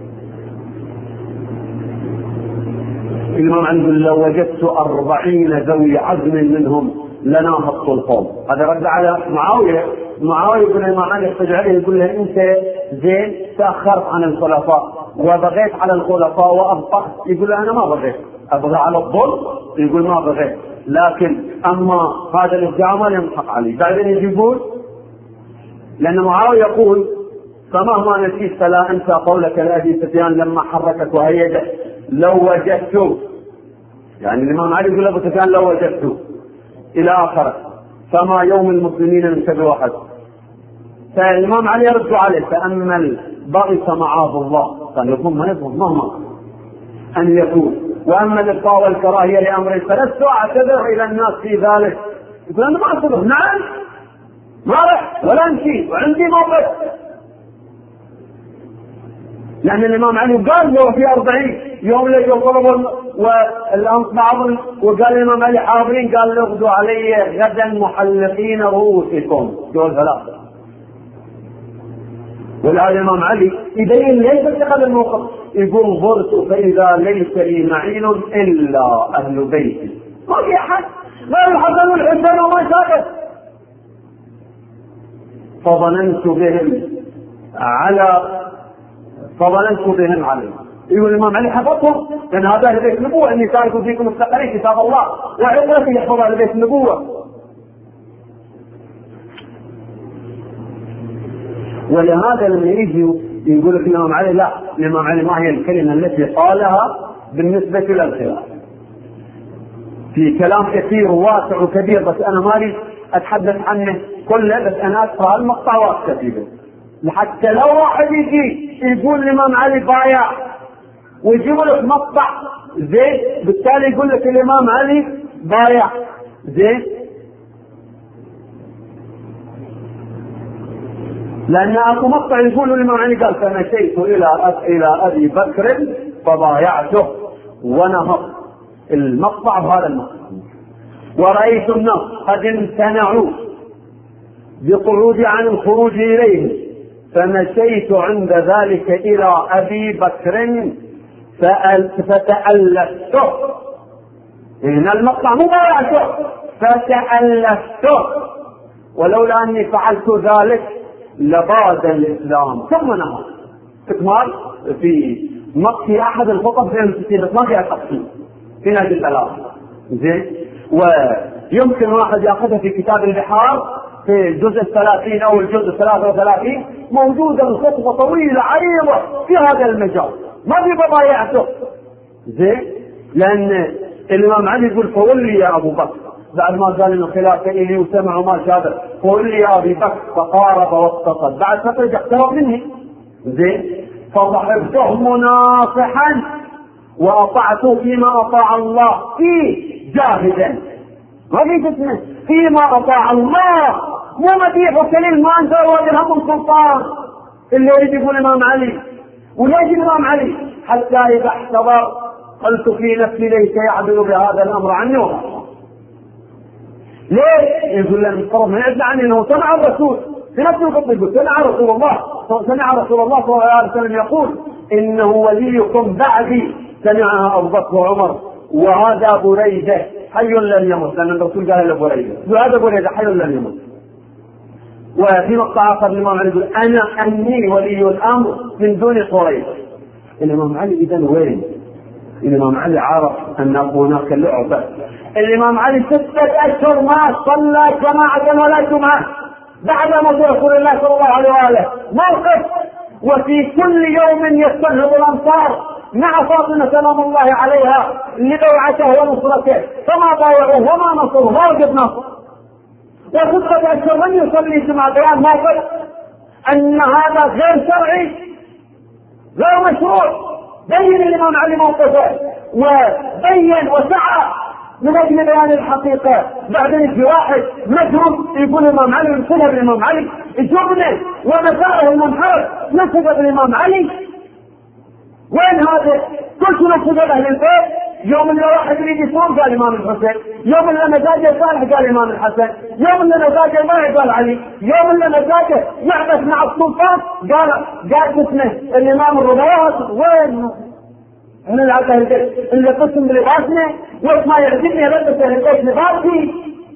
الإمام عنده لو وجدت 40 ذوي عزم منهم لناهضت القوم. هذا رد على معاوية يقول الإمام علي يحتج عليه يقول له أنت زين تأخرت عن الخلفاء وبغيت على الخلفاء وأبطأت. يقول له أنا ما بغيت، أبغى على الظلم. يقول ما بغيت، لكن أما هذا الإفجاع ما ينطق علي. بعدين يقول لأن معاوية يقول فمهما نسيت فلا أنسى قولك لأبي سفيان لما حركت وهيجت لو وجدت، يعني الإمام علي يقول أبو سفيان لو وجدت إلى آخره فما يوم المسلمين من شر واحد. فالإمام علي يرد عليه تأمل بغس معاذ الله، قال يكون ما يفهم مهما أن يكون، وأما الإبطاء والكراهية لأمر فلست أعتذر إلى الناس في ذلك. يقول أنا ما أعتذر، نعم ما رح ولا أمشي وعندي موقف. لأن الإمام علي قال له في 40 يوم اللي يطلبوا والأنصار، وقال الإمام علي حاضرين، قال له اغدوا علي غدا محلقين رؤوسكم دول ثلاثة. والآن الإمام علي يبين ليس اتخذ الموقف، يقول ضرت فإذا ليس لي معين إلا أهل بيتي، ما في أحد غير الحسن والحسين وما شابه. فظننت بهم علي. يقول الإمام علي حفظهم، لأن هذا أهل بيت النبوة، إني تارك فيكم الثقلين كتاب الله وعبرتي يحفظ أهل بيت النبوة. ولهذا لما يجي يقول لك الإمام علي لا، الإمام علي ما هي الكلمة التي قالها بالنسبة للخلاف؟ في كلام كثير وواسع وكبير، بس أنا مالي أتحدث عنه كله، بس أنا أقرأ المقطع كثيرة لحتى لو واحد يجي يقول الإمام علي بايع ويجيب لك مقطع زين بالتالي يقول لك الإمام علي بايع زين، لأن أكو مقطع يقول الإمام علي قال فمشيت إلى أبي بكر فبايعته ونهض. المقطع بهذا المقطع، ورأيت الناس قد امتنعوا بقعودي عن الخروج إليه فمشيت عند ذلك إلى أبي بكر فتألفته. هنا المقطع مو بايعته، فتألفته، ولولا أني فعلت ذلك لباد الإسلام. ثم نهض استكمال في أحد الخطب في المسجد، بس ما فيها تفصيل في نهج الثلاثة زين. ويمكن واحد يأخذها في كتاب البحار في الجزء 30 أو الجزء 33 موجودة الخطبة طويلة عريضة في هذا المجال، ما في بضايعته زين. لأن الإمام علي يقول فولي يا أبو بكر بعد ما قال إنه خلافة إلي وسمعوا ما شابه، فولي يا أبي بكر فقارب واقتصد، بعد فترة اقترب مني زين. فصحبته مناصحا وأطعته فيما أطاع الله فيه جاهدا، ما في فتنة فيما أطاع الله، مو مديح وكليل ما أنزل وجههم السلطان اللي يريد يقول الإمام علي. وليش الإمام علي؟ حتى إذا احتضر قلت في نفسي ليس يعدل بهذا الأمر عني وما. ليه؟ يقول لنا الطرف ما يعدل عني أنه سمع الرسول في نفس الخطبة، يقول سمع رسول الله صلى الله عليه وسلم يقول إنه وليكم بعدي، سمعها أبو بكر وعمر وهذا بريدة حي لن يموت، لأن الرسول قال له بريدة، وهذا بريدة حي لن يموت. وفي مقطع آخر الإمام علي يقول أنا أني ولي الأمر من دون قريش. الإمام علي إذن وين؟ الإمام علي عرف أن هناك لعبة. الإمام علي 6 أشهر ما صلى جماعة ولا جمعة بعد موت رسول الله صلى الله عليه وآله، موقف. وفي كل يوم يستنهض الأنصار مع فاطمة سلام الله عليها لبيعته ونصرته، فما بايعوه وما نصروه، ما وجد نصر. و6 أشهر لم يصلي جمعة، بيان موقف أن هذا غير شرعي غير مشروع. بين الإمام علي موقفه وبين وسعى من أجل بيان الحقيقة. بعدين يجي واحد مجرم يقول الإمام علي نسبه بالإمام علي، جبنه ومساره المنحرف نسبه بالإمام علي. وين هذا؟ كل شيء نسبه أهل البيت. يوم اللي واحد يريد يصوم قال الإمام الحسين، يوم اللي مزاجه صالح قال الإمام الحسن، يوم اللي مزاجه ما قال علي، يوم اللي مزاجه يعبث مع السلطان قال اسمه الإمام الرضوات. وين من العبد البيت اللي قسم بلباسنا وما يعجبني لبس البيت لباسي؟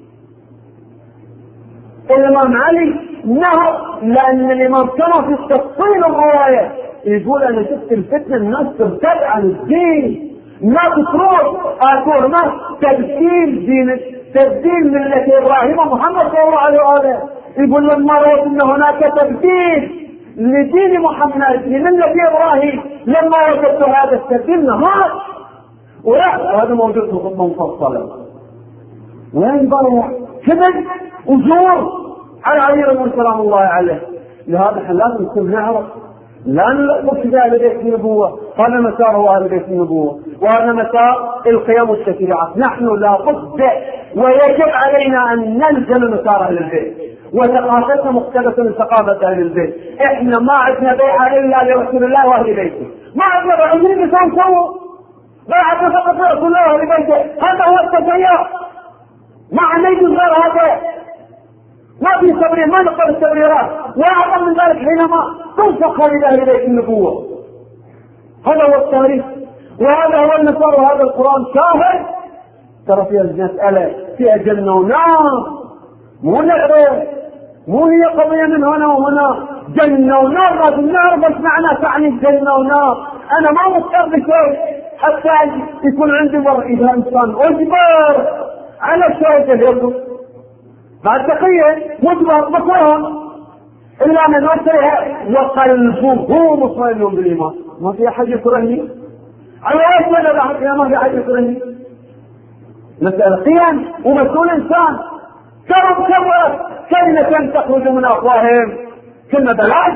الإمام علي نهر، لأن الإمام كان في تفصيل الرواية يقول أنا شفت الفتنة الناس ترتد عن الدين، ما تروح أقول ما تبديل دين، تبديل ملة إبراهيم ومحمد صلى الله عليه وآله. يقول لما رأيت أن هناك تبديل لدين محمد لملة إبراهيم، لما وجدت هذا التبديل نهار وهذا موجود في الخطبة مفصلة. وين ضرع كذب وزور على علي بن سلام الله عليه. لهذا احنا لازم نكون نعرف لا نقصد أهل بيت النبوة، هذا مسار هو أهل بيت النبوة، وهذا مسار القيم والتشريعات. نحن لا بد ويجب علينا أن نلزم مسار أهل البيت، وثقافتنا مختلفة من ثقافة أهل البيت. إحنا ما عندنا بيعة إلا لرسول الله وأهل بيته، ما عندنا بعضين لسان سوء، بيعة فقط لرسول الله وأهل بيته، هذا هو التشيع. ما عندنا غير هذا، ما في تبرير، ما نقبل التبريرات. وأعظم من ذلك حينما تنسخ هذه أهل بيت النبوة. هذا هو التاريخ وهذا هو المسار، وهذا القرآن شاهد. ترى فيها المسألة فيها جنة ونار، مو لعبة، مو هي قضية من هنا وهنا. جنة ونار لازم نعرف ايش معنى تعني الجنة ونار. أنا ما مضطر بشيء حتى يكون عندي مرء إذا إنسان أجبر على الشيء يده بعد تقية مجبر مكروه إلا من وسعها وقلبه مطمئن بالإيمان. ما في أحد يكرهني على أسمى بعد، ما في أحد يكرهني. مسألة قيم ومسؤول إنسان. كم كلمة تخرج من أفواههم كلمة بلاش.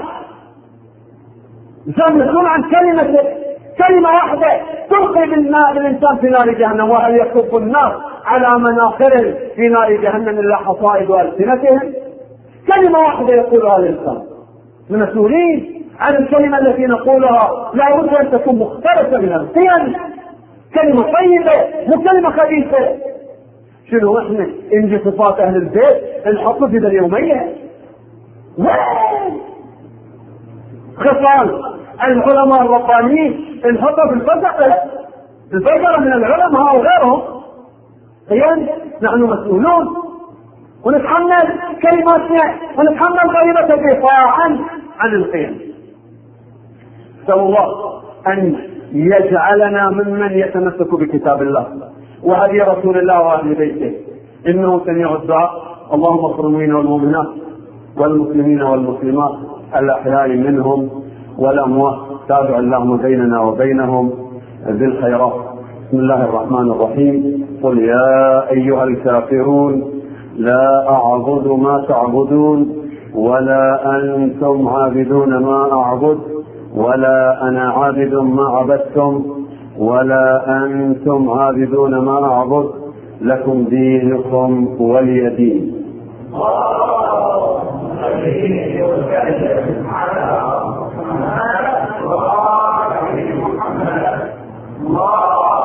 إنسان مسؤول عن كلمة واحدة تلقي بالإنسان في نار جهنم. وهل يكب النار على مناخرهم في نار جهنم إلا حصائد ألسنتهم؟ كلمة واحدة يقولها الإنسان. المسؤولين عن الكلمة التي نقولها لا بد أن تكون مختلفة من القيم. كلمة طيبة مو كلمة خبيثة. شنو احنا انجي صفات أهل البيت نحطه في اليومية؟ خصال العلماء الربانيين نحطه في الفجر من العلماء وغيرهم. قيم نحن مسؤولون ونتحمل كلماتنا ونتحمل غيبة دفاعا عن القيم. نسأل الله أن يجعلنا ممن يتمسك بكتاب الله وهدي رسول الله وأهل بيته، إنه سميع الدعاء. اللهم اغفر للمؤمنين والمؤمنات والمسلمين والمسلمات الأحياء منهم والأموات، تابع اللهم بيننا وبينهم بالخيرات. بسم الله الرحمن الرحيم. قل يا أيها الكافرون لا أعبد ما تعبدون ولا أنتم عابدون ما أعبد ولا أنا عابد ما عبدتم ولا أنتم عابدون ما أعبد، لكم دينكم ولي دين. الله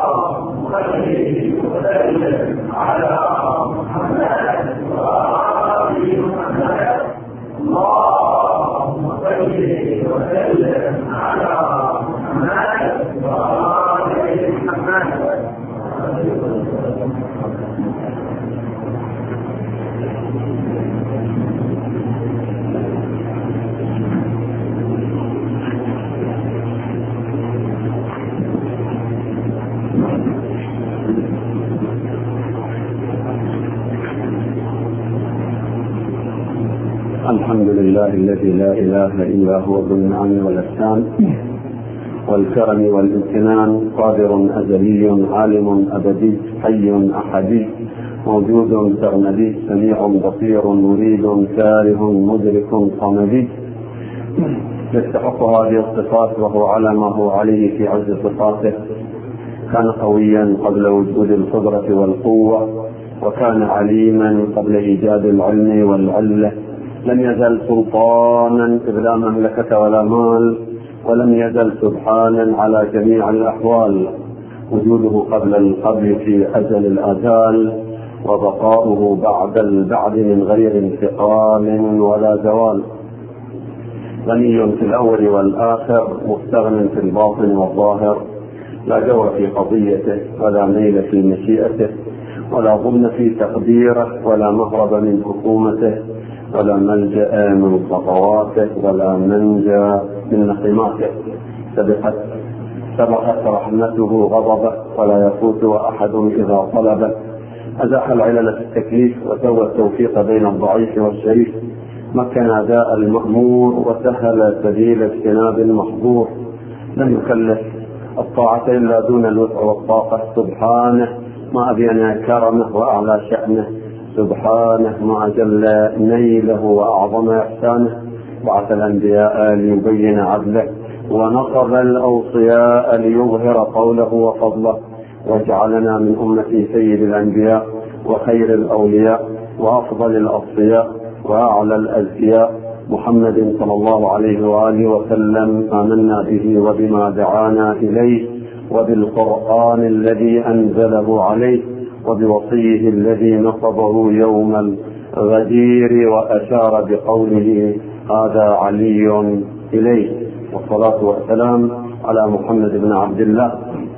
وسلم على محمد وآل محمد. اللهم صل وسلم على محمد وآل محمد. الحمد لله الذي لا إله إلا هو ذو النعم والإحسان والكرم والامتنان، قادر أزلي عالم أبدي حي أحدي موجود سرمدي سميع بصير مريد كاره مدرك صمدي، يستحق هذه الصفات وهو على ما هو عليه في عز صفاته. كان قويا قبل وجود القدرة والقوة، وكان عليما قبل إيجاد العلم والعلة. لم يزل سلطانا إذ لا مملكة ولا مال، ولم يزل سبحانا على جميع الأحوال. وجوده قبل القبل في أزل الآجال، وبقاؤه بعد البعد من غير انتقال ولا زوال. غني في الأول والآخر، مستغن في الباطن والظاهر، لا جور في قضيته ولا ميل في مشيئته، ولا ظلم في تقديره، ولا مهرب من حكومته، ولا ملجأ من خطواته، ولا منجى من نقماته. سبقت رحمته غضبه، ولا يفوت أحد إذا طلبه. أزاح العلل في التكليف، وسوى التوفيق بين الضعيف والشريف. مكن أداء المأمور، وسهل سبيل اجتناب المحظور. لم يكلف الطاعة إلا دون الوسع والطاقة. سبحانه ما أبين كرمه وأعلى شأنه، سبحانه ما أجل نيله وأعظم إحسانه. بعث الأنبياء ليبين عدله، ونصب الأوصياء ليظهر قوله وفضله. واجعلنا من أمة سيد الأنبياء وخير الأولياء وأفضل الأصفياء وأعلى الأزكياء، محمد صلى الله عليه وآله وسلم. آمنا به وبما دعانا إليه، وبالقرآن الذي أنزله عليه، وبوصيه الذي نصبه يوم الغدير وأشار بقوله هذا علي إليه. والصلاة والسلام على محمد بن عبد الله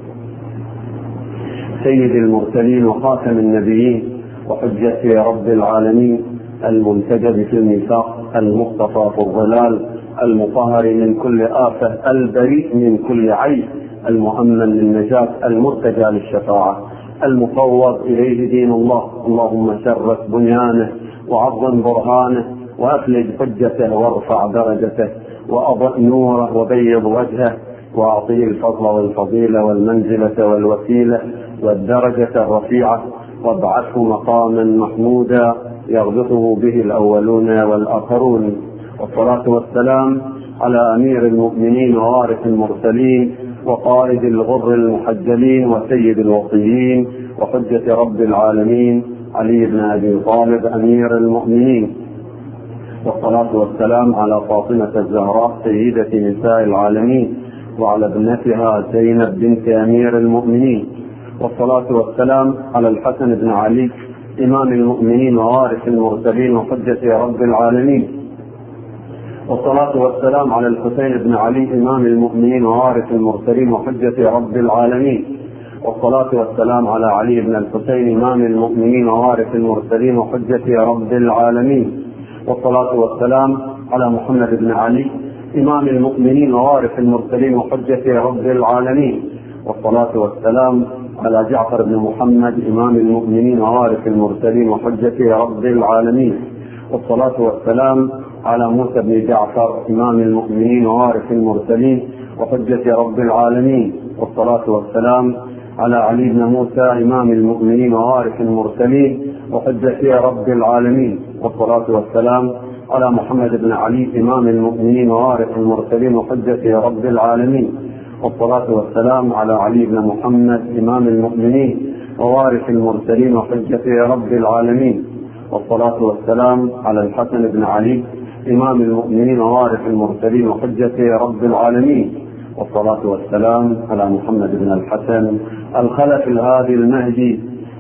سيد المرسلين وخاتم النبيين وحجة رب العالمين، المنتجب في الميثاق، المصطفى في الظلال، المطهر من كل آفة، البريء من كل عيب، المؤمن للنجاة، المرتجى للشفاعة، المفوض إليه دين الله. اللهم شرف بنيانه وعظم برهانه، وأفلج حجته وارفع درجته، وأضئ نوره وبيض وجهه، وأعطيه الفضل والفضيلة والمنزلة والوسيلة والدرجة الرفيعة، وابعثه مقاما محمودا يغبطه به الأولون والآخرون. والصلاة والسلام على أمير المؤمنين ووارث المرسلين وقائد الغر المحجلين وسيد الوصيين وحجة رب العالمين، علي بن أبي طالب أمير المؤمنين. والصلاة والسلام على فاطمة الزهراء سيدة نساء العالمين، وعلى ابنتها زينب بنت أمير المؤمنين. والصلاة والسلام على الحسن بن علي إمام المؤمنين ووارث المرسلين وحجة رب العالمين. والصلاة والسلام على الحسين بن علي إمام المؤمنين ووارث المرسلين وحجة رب العالمين. والصلاة والسلام على علي بن الحسين إمام المؤمنين ووارث المرسلين وحجة رب العالمين. والصلاة والسلام على محمد بن علي إمام المؤمنين ووارث المرسلين وحجة رب العالمين. والصلاة والسلام على جعفر بن محمد إمام المؤمنين ووارث المرسلين وحجة رب العالمين. والصلاة والسلام على موسى بن جعفر إمام المؤمنين ووارث المرسلين وحجة رب العالمين. والصلاة والسلام على علي بن موسى إمام المؤمنين ووارث المرسلين وحجة رب العالمين. والصلاة والسلام على محمد بن علي إمام المؤمنين ووارث المرسلين وحجة رب العالمين. والصلاة والسلام على علي بن محمد إمام المؤمنين ووارث المرسلين وحجة رب العالمين. والصلاة والسلام على الحسن بن علي إمام المؤمنين ووارث المرسلين وحجة رب العالمين. والصلاة والسلام على محمد بن الحسن الخلف الهادي المهدي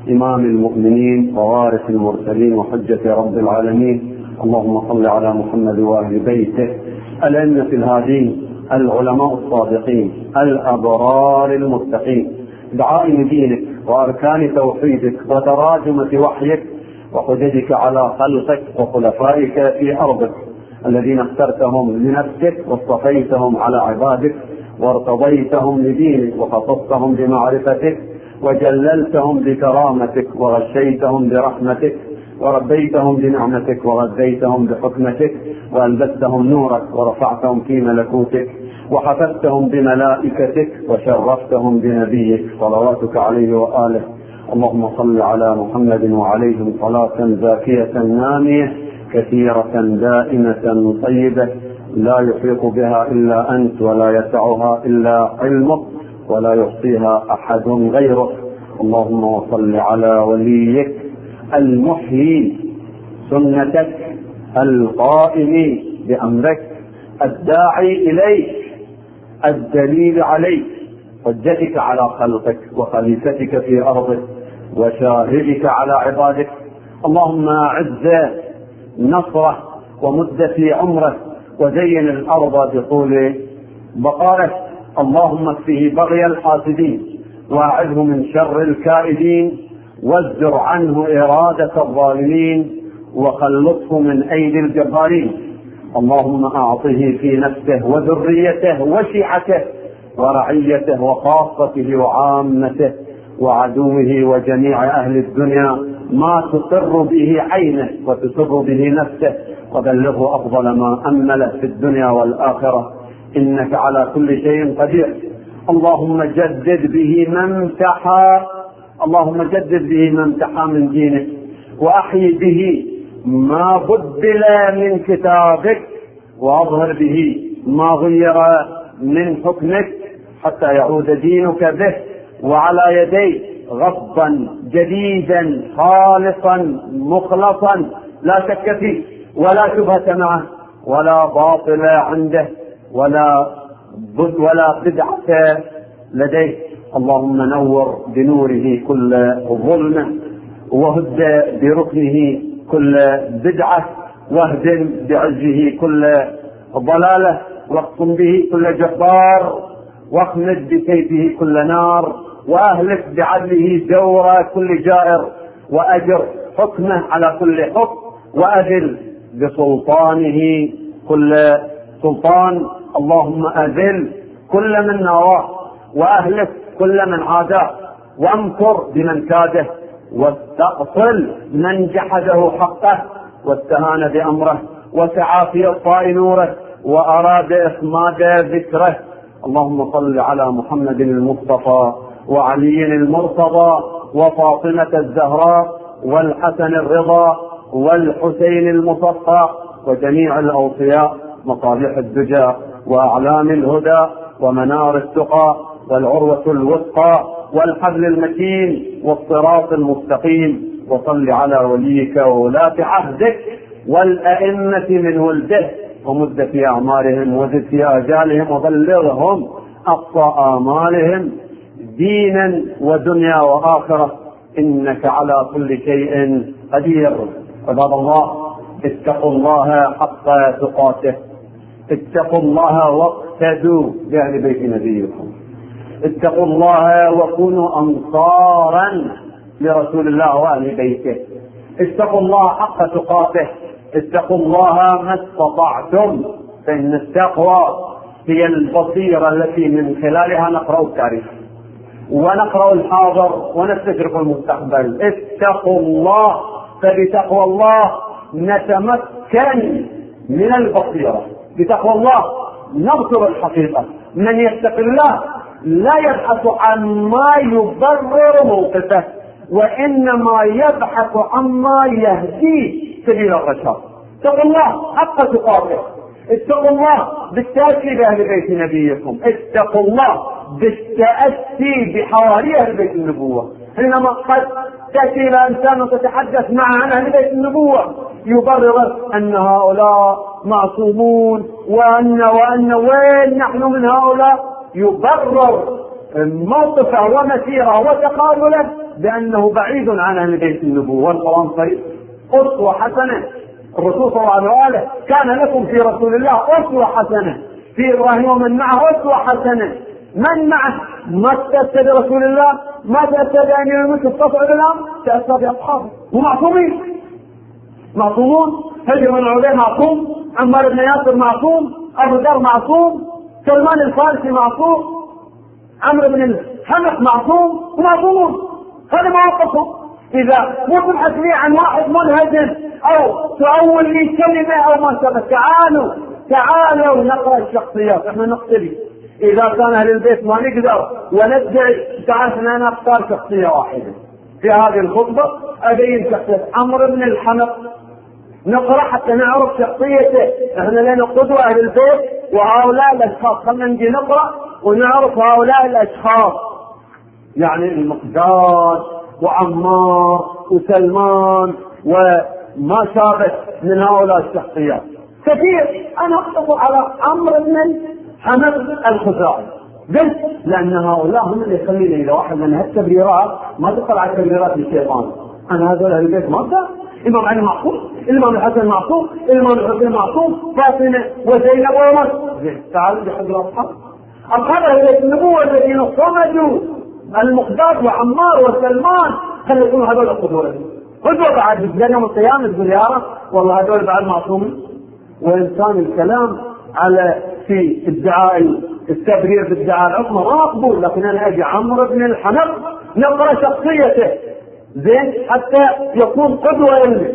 إمام المؤمنين ووارث المرسلين وحجة رب العالمين. اللهم صل على محمد وأهل بيته الأئمة الهادين العلماء الصادقين الأبرار المتقين، دعائم دينك وأركان توحيدك وتراجمة وحيك وحججك على خلقك وخلفائك في أرضك الذين اخترتهم لنفسك واصطفيتهم على عبادك وارتضيتهم لدينك وخصصتهم بمعرفتك وجللتهم بكرامتك وغشيتهم برحمتك وربيتهم بنعمتك وغذيتهم بحكمتك وألبستهم نورك ورفعتهم في ملكوتك وحفظتهم بملائكتك وشرفتهم بنبيك صلواتك عليه وآله. اللهم صل على محمد وعليهم صلاة زاكية نامية كثيرة دائمة طيبة لا يحيط بها إلا أنت ولا يسعها إلا علمك ولا يحصيها أحد غيرك. اللهم وصل على وليك المحيي سنتك القائم بأمرك الداعي إليك الدليل عليك حجتك على خلقك وخليفتك في أرضك وشاهدك على عبادك. اللهم أعز نصره ومد في عمره وزين الأرض بطول بقاره. اللهم اكفه بغي الحاسدين واعذه من شر الكائدين وازدر عنه إرادة الظالمين وخلصه من أيدي الجبارين. اللهم أعطه في نفسه وذريته وشيعته ورعيته وخاصته وعامته وعدوه وجميع أهل الدنيا ما تقر به عينه وتسر به نفسه وبلغه أفضل ما أمله في الدنيا والآخرة إنك على كل شيء قدير. اللهم جدد به ما امتحى من دينك وأحيي به ما بدل من كتابك وأظهر به ما غير من حكمك حتى يعود دينك به وعلى يديك غضا جديدا خالصا مخلصا لا شك فيه ولا شبهة معه ولا باطل عنده ولا بدعة لديه. اللهم نور بنوره كل ظلمة وهد بركنه كل بدعة واهدم بعزه كل ضلالة واقسم به كل جبار واخمد بسيفه كل نار واهلك بعدله جور كل جائر واجر حكمه على كل حكم واذل بسلطانه كل سلطان. اللهم اذل كل من نواه واهلك كل من عاداه وامكر بمن كاده واستأصل من جحده حقه واستهان بأمره وسعى في إطفاء نوره وأراد إخماد ذكره. اللهم صل على محمد المصطفى وعلي المرتضى وفاطمة الزهراء والحسن الرضا والحسين المصفى وجميع الأوصياء مصالح الدجى وأعلام الهدى ومنار التقى والعروة الوثقى والحبل المتين والصراط المستقيم. وصل على وليك وولاة عهدك والأئمة من ولده ومد في أعمارهم وزد في آجالهم وبلغهم أقصى آمالهم دينا ودنيا وآخرة إنك على كل شيء قدير. عباد الله اتقوا الله حق تقاته، اتقوا الله واقتدوا بأهل بيت نبيكم، اتقوا الله وكونوا أنصارا لرسول الله وأهل بيته، اتقوا الله حق تقاته، اتقوا الله ما استطعتم، فإن التقوى هي البصيرة التي من خلالها نقرأ التاريخ ونقرأ الحاضر ونستشرف المستقبل. اتقوا الله، فبتقوى الله نتمكن من البصيرة، بتقوى الله نبصر الحقيقة. من يتق الله لا يبحث عن ما يبرر موقفه وإنما يبحث عن ما يهديه سبيل الرشاد. اتقوا الله حق تقاته، اتقوا الله بالتأسي بأهل بيت نبيكم، اتقوا الله بالتأسي بحواري أهل بيت النبوة. حينما قد تأتي إلى إنسان وتتحدث معه عن أهل بيت النبوة يبرر أن هؤلاء معصومون وأن وين نحن من هؤلاء، يبرر موقفه ومسيره وتقابله بأنه بعيد عن أهل بيت النبوة. والقرآن صريح: أسوة حسنة. الرسول صلى الله عليه وآله: كان لكم في رسول الله أسوة حسنة. في إبراهيم ومن معه أسوة حسنة. من معه ما تأسى برسول الله، ما تأسى بأمير الملك تستطيع بالأمر، تأسى بأصحابه ومعصومين. معصومون. هدي بن عبيد معصوم، عمار بن ياسر معصوم، أبو ذر معصوم، سلمان الفارسي معصوم، عمرو بن الحمق معصوم، ومعصومون. هذا موقفهم. إذا مو تبحث لي عن واحد منهزم أو تؤول لي كلمة أو ما شابه، تعالوا نقرأ الشخصيات. احنا نقتدي. إذا كان أهل البيت ما نقدر وندعي، تعرفنا أنا أختار شخصية واحدة في هذه الخطبة. أبين شخصية عمرو بن الحمق، نقرأ حتى نعرف شخصيته. احنا لنا قدوة أهل البيت وهؤلاء الأشخاص. خلنا نجي نقرأ ونعرف هؤلاء الأشخاص، يعني المقداد وعمار وسلمان وما شابه من هؤلاء الشخصيات كثير. أنا أقتصر على عمرو بن الحمق الخزاعي، قلت لأن هؤلاء هم اللي يخليني إذا واحد من هالتبريرات ما تدخل على تبريرات الشيطان. أنا هذول أهل البيت ما كان. الإمام علي معصوم، الإمام الحسن معصوم، الإمام الحسين معصوم، فاطمة وزينب وعمر. تعالوا بحق الأصحاب. أصحاب أهل بيت النبوة الذين صمدوا، المقداد وعمار وسلمان، خلوا يكونوا هذول القدوة. قدوة بعد بالدنيا يوم القيامة تقول يا رب والله هذول بعد معصومين. وإنسان الكلام على في ادعاء التبرير بادعاء العصمة ما مقبول، لكن أنا أجي عمرو بن الحمق نقرأ شخصيته زين حتى يكون قدوة لنا.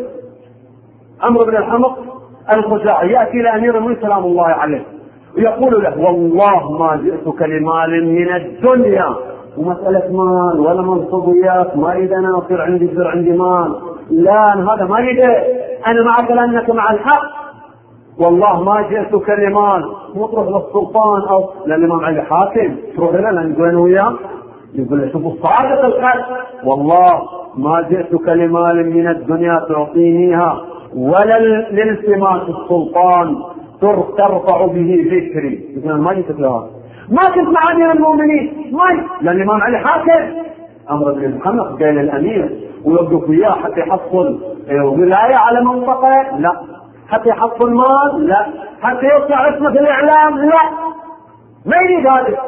عمرو بن الحمق الخزاعي يأتي إلى أمير المؤمنين سلام الله عليه ويقول له: والله ما جئتك لمال من الدنيا، ومسألة مال ولا منصبيات، ما إذا أنا أصير عندي مال، لا هذا ما يدري، أنا معك لأنك مع الحق. والله ما جئتك لمال، مو تروح للسلطان أو للإمام علي حاكم تروح له لأن يقول وياه، يقول له شوفوا الصادق القلب: والله ما جئتك لمال من الدنيا تعطينيها ولا لالتماس السلطان ترفع به ذكري. يقول ما جئتك لها، ما كنت مع أمير المؤمنين، لأن الإمام علي حاكم. عمرو بن الحمق قال للأمير ويوقف وياه حتى يحصل ولاية على منطقة، لا. حتى يحصل مال، لا. حتى يطلع اسمه في الإعلام، لا. ما يريد هذا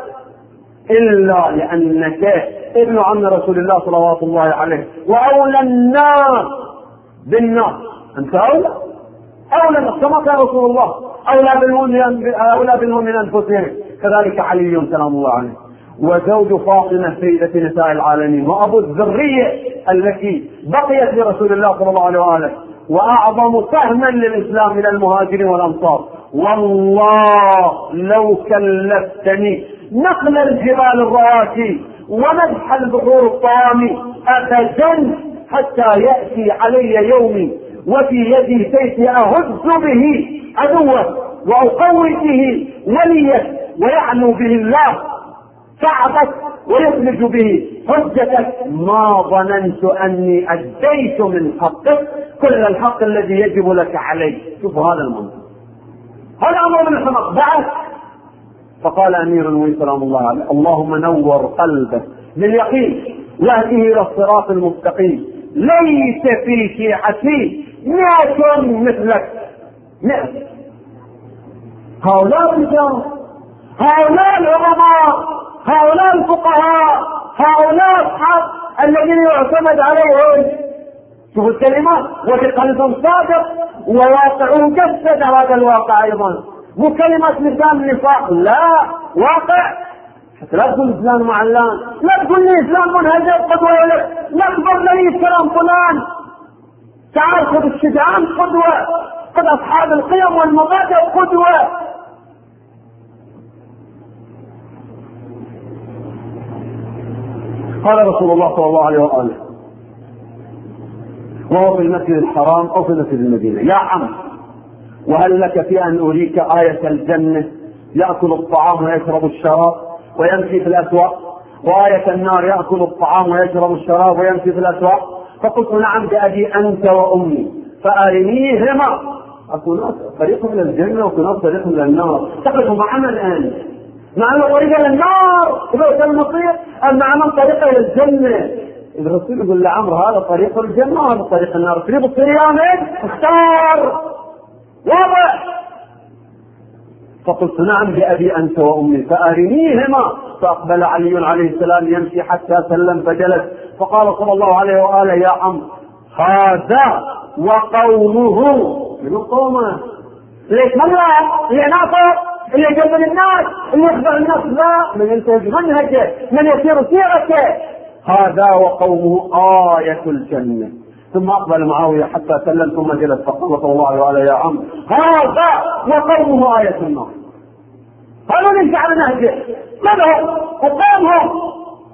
إلا لأنك ابن عم رسول الله صلوات الله عليه، وأولى الناس بالناس. أنت أولى الناس كما كان رسول الله أولى بالمؤمن من أنفسهم، كذلك علي سلام الله عليه، وزوج فاطمة سيدة نساء العالمين، وأبو الذرية التي بقيت لرسول الله صلى الله عليه وآله، وأعظم سهما للإسلام من المهاجرين والأنصار. والله لو كلفتني نقل الجبال الرواسي ومدح البحور الطوامي أبدا حتى يأتي علي يومي وفي يدي سيفي أهز به عدوه وأقوي به وليه ويعنو به الله صعبك ويخرج به حجتك. ما ظننت أني أديت من حقك كل الحق الذي يجب لك عليه. شوفوا هذا المنطق. هذا أمر من الحمق بعد. فقال أمير المؤمنين سلام الله عليه: اللهم نور قلبه لليقين واهده إلى الصراط المستقيم. ليس في شيعتي 100 مثلك، 100. هؤلاء الرجال، هؤلاء العلماء، هؤلاء الفقهاء، هؤلاء الحق الذين يعتمد عليهم. شوفوا الكلمات: وبقلب صادق وواقع جسد هذا الواقع أيضا، مو كلمة لسان نفاق، لا، واقع. حتى لا تقول فلان معلان، لا تقول لي فلان منهزم قدوة، لا تقول لي كلام فلان. تعال خذ الشجعان قدوة، خذ أصحاب القيم والمبادئ قدوة. قال رسول الله صلى الله عليه وآله وهو في المسجد الحرام أو في مسجد المدينة: يا عم، وهل لك في أن أريك آية الجنة يأكل الطعام ويشرب الشراب ويمشي في الأسواق، وآية النار يأكل الطعام ويشرب الشراب ويمشي في الأسواق؟ فقلت: نعم بأبي أنت وأمي، فأرنيهما. أكون طريق إلى الجنة وكنا طريق إلى النار. تقف معنا الآن معنا طريق إلى النار إذا المصير، أم معنا طريق إلى الجنة؟ الرسول يقول لعمرو هذا طريق الجنة وهذا طريق النار، تريد الطريقين اختار، واضح. فقلت نعم بأبي أنت وأمي فأرنيهما. فأقبل علي عليه السلام يمشي حتى سلم فجلس، فقال صلى الله عليه وآله يا عمرو هذا وقومه. من قومه؟ ليش من لا؟ اللي ناطق، اللي يجبن الناس، اللي يخبر الناس، لا، من ينتهج منهجه، من يسير سيرته. هذا وقومه آية الجنة. ثم أقبل معاوية حتى سلم ثم جلس، فقال صلى الله عليه وآله يا عم هذا وقومه آية النار. قالوا ليس على نهجه، من هو؟ وقومه.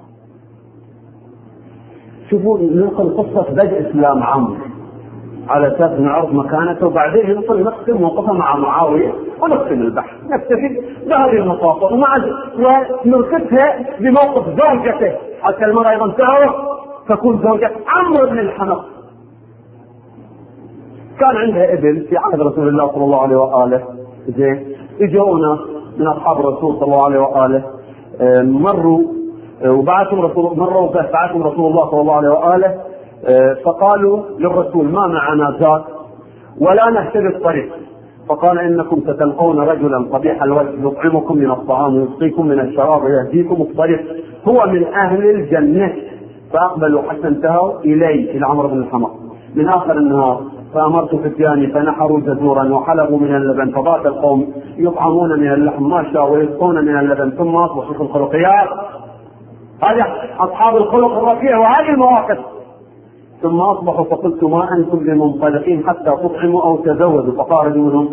شوفوا ننقل قصة بدء إسلام عمرو على أساس نعرض مكانته، وبعدين ننقل نختم موقفه مع معاوية ونختم البحث، نكتفي بهذه المخاطر ونركزها بموقف زوجته حتى المرأة أيضا تعرف تكون زوجة عمرو بن الحمق. كان عندها ابن في عهد رسول الله صلى الله عليه وآله. زين، اجوا من أصحاب الرسول صلى الله عليه وآله، مروا وبعثهم رسول الله صلى الله عليه وآله، فقالوا للرسول ما معنا زاد ولا نهتدي الطريق. فقال إنكم ستلقون رجلا قبيح الوجه يطعمكم من الطعام ويسقيكم من الشراب ويهديكم الطريق، هو من أهل الجنة. فأقبلوا حتى انتهوا إلى عمرو بن الحمق. من آخر النهار فأمرت فتياني فنحروا جزورا وحلبوا من اللبن، فبات القوم يطعمون من اللحم ما شاء ويسقون من اللبن. ثم أصبحوا في الخلقيات، هذا أصحاب الخلق الرفيع وهذه المواقف. ثم أصبحوا فقلت ما أنتم بمنطلقين حتى تطعموا أو تزودوا. فقال رجل منهم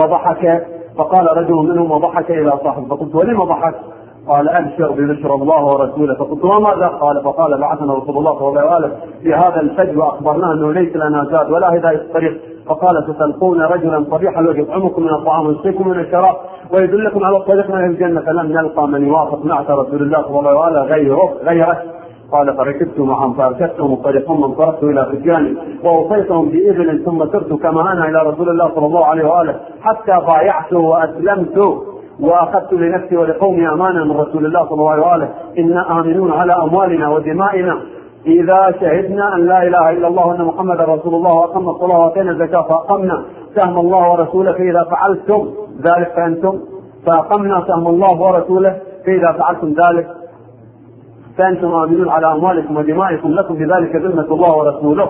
وضحك إلى صاحب. فقلت ولم ضحك؟ قال أبشر ببشر الله ورسوله. فقلت وماذا قال؟ فقال بعثنا رسول الله صلى الله عليه وسلم في هذا الفجر وأخبرناه أنه ليس لنا زاد ولا هداية الطريق. فقال ستلقون رجلا صبيح الوجه يطعمكم من الطعام ويسقيكم من الشراب ويدلكم على الطريق من الجنة، فلم نلقى من يوافق نعت رسول الله صلى الله عليه وسلم غيره. قال فركبت معهم فارشدتهم الطريق ثم انصرفت الى فتياني واوصيتهم بإذن ثم سرت كما انا الى رسول الله صلى الله عليه واله حتى بايعته واسلمت واخذت لنفسي ولقومي امانه من رسول الله صلى الله عليه واله انا امنون على اموالنا ودمائنا اذا شهدنا ان لا اله الا الله وان محمدا رسول الله واقمنا الصلاه واتينا الزكاه فاقمنا سهم الله ورسوله فاذا فعلتم ذلك فاقمنا سهم الله ورسوله فاذا فعلتم ذلك فأنتم آمنون على أموالكم ودمائكم لكم بذلك ذمة الله ورسوله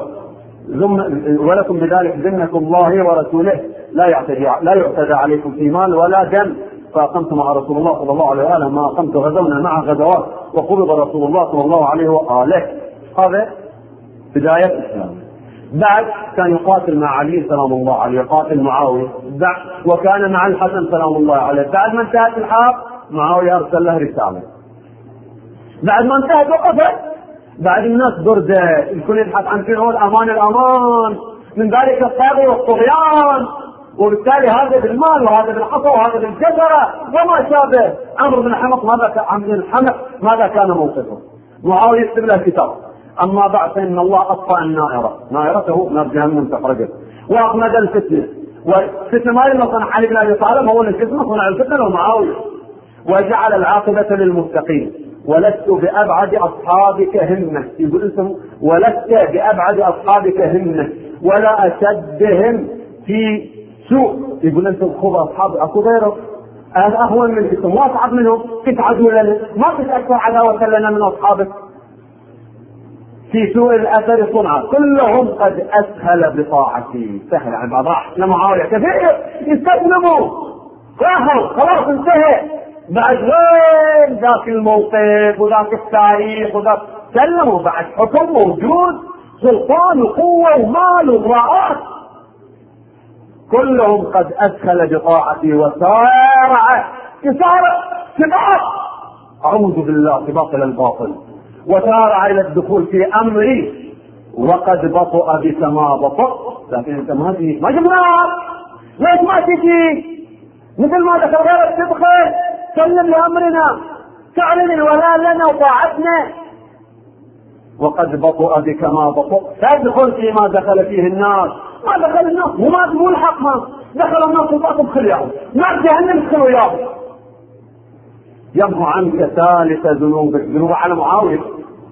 ولكم بذلك ذمة الله ورسوله لا يعتدى عليكم في مال ولا دم. فأقمت مع رسول الله صلى الله عليه وآله ما أقمت غزونا مع غزوات وقبض رسول الله صلى الله عليه وآله. هذا بداية الإسلام. بعد كان يقاتل مع علي سلام الله عليه، يقاتل معاوية وكان مع الحسن سلام الله عليه. بعد ما انتهت الحرب معاوية أرسل له رسالة. بعد ما انتهت وقفت، بعد الناس بردة الكل يبحث عن شنو الأمان من ذلك الطاغي والطغيان، وبالتالي هذا بالمال وهذا بالحصى وهذا بالجزرة وما شابه. عمرو بن الحمق ماذا كان موقفه؟ معاوية يكتب له كتاب أما بعد فإن الله أطفأ النائرة، نائرته نار جهنم تخرجت وأقمد الفتنة، والفتنة ما لما صنع علي بن أبي طالب هو الفتنة، صنع الفتنة ومعاوية، وجعل العاقبة للمتقين. ولست بأبعد أصحابك همة، يقول أنتم ولست بأبعد أصحابك همة ولا أشدهم في سوء، يقول أنتم خذوا أصحاب أكو غيره أنا أهون منكم وأصعب منهم، تتعدوا لنا ما تتأكثر عداوة لنا من أصحابك في سوء الأثر صنعا كلهم قد أسهل بطاعتي. سهل عن بعض لمعاوية كثير يستسلموا راحوا خلاص انتهى. بعد وين ذاك الموقف وذاك التاريخ وذاك سلموا، بعد حكم موجود سلطان وقوة ومال وامرأات كلهم قد أسهل بطاعتي وسارع سباق أعوذ بالله سباق إلى الباطل وسارع إلى الدخول في أمري وقد بطأ بك ما بطأ. لكن أنت ما جبناك، ليش ما تجي مثل ما دخل غيرك تدخل سلم لأمرنا تعلن ولا لنا وطاعتنا. وقد بطأ بك ما بطأ تدخل فيما دخل فيه الناس. ما دخل الناس مو الحق، ما دخل الناس وطاقم خليهم نار جهنم خلوا يابوا. يمحو عنك ثالث ذنوبك، ذنوب على معاوية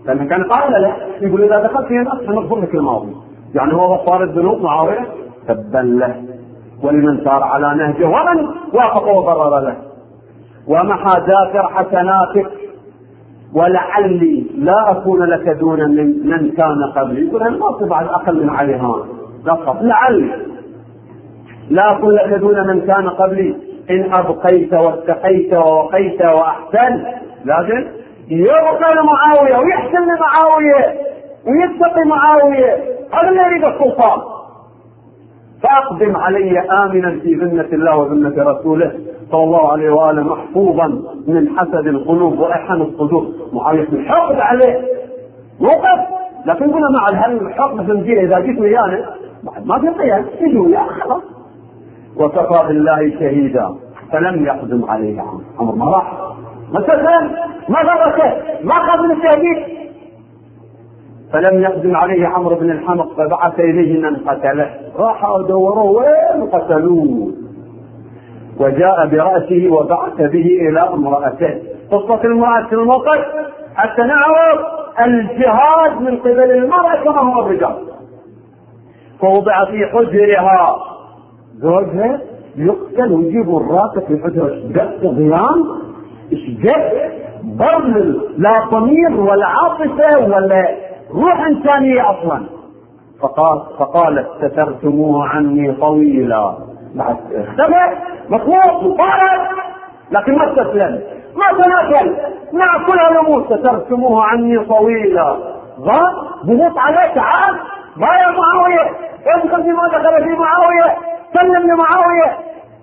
لأنه كان قال له يقول إذا دخلت هنا سنغفر لك الماضي، يعني هو غفار الذنوب معاوية. تبا له ولمن سار على نهجه ومن وافق وضرر له، ومحى دافر حسناتك ولعلي لا أكون لك دون من كان قبلي. يقول الناصب على الأقل من عليها لقب، لعلي لا أكون لك دون من كان قبلي إن أبقيت واتقيت ووقيت وأحسن. لازم يبقى لمعاوية ويحسن لمعاوية ويتقي معاوية، هذا اللي يريد السلطان. فأقدم علي آمنا في ذمة الله وذمة رسوله صلى الله عليه وآله، محفوظا من حسد القلوب وإحن الصدور. معاوية الحقد عليه موقف، لكن قلنا مع الحق مثل جيه إذا جيت ويانا ما في قيام يجوا يا خلاص. وكفى بالله شهيدا، فلم يقدم عليه عمر، ما راح ما سلم ما غرسه ما خذ من التهديد. فلم يقدم عليه عمرو بن الحمق فبعث إليه من قتله، راحوا دوروا وين قتلوه، وجاء برأسه وبعث به إلى امرأته. قصة المرأة في الموقف حتى نعرف الجهاد من قبل المرأة كما هو الرجال. فوضع في حجرها، زوجها يقتل ويجيبوا الراسة في حجرة، اشجأت ضيان، اشجأت ضرب لا ضمير ولا عاطفة ولا روح إنسانية أصلا. فقالت سترتموه عني طويلا، بعد اختفى مطلوب وطارت لكن ما استسلم ما تنازل، نأكلها نموت. سترتموه عني طويلا، ضغط عليه، تعال ما يا معاوية ادخل فيما دخل في معاوية، سلم لمعاوية.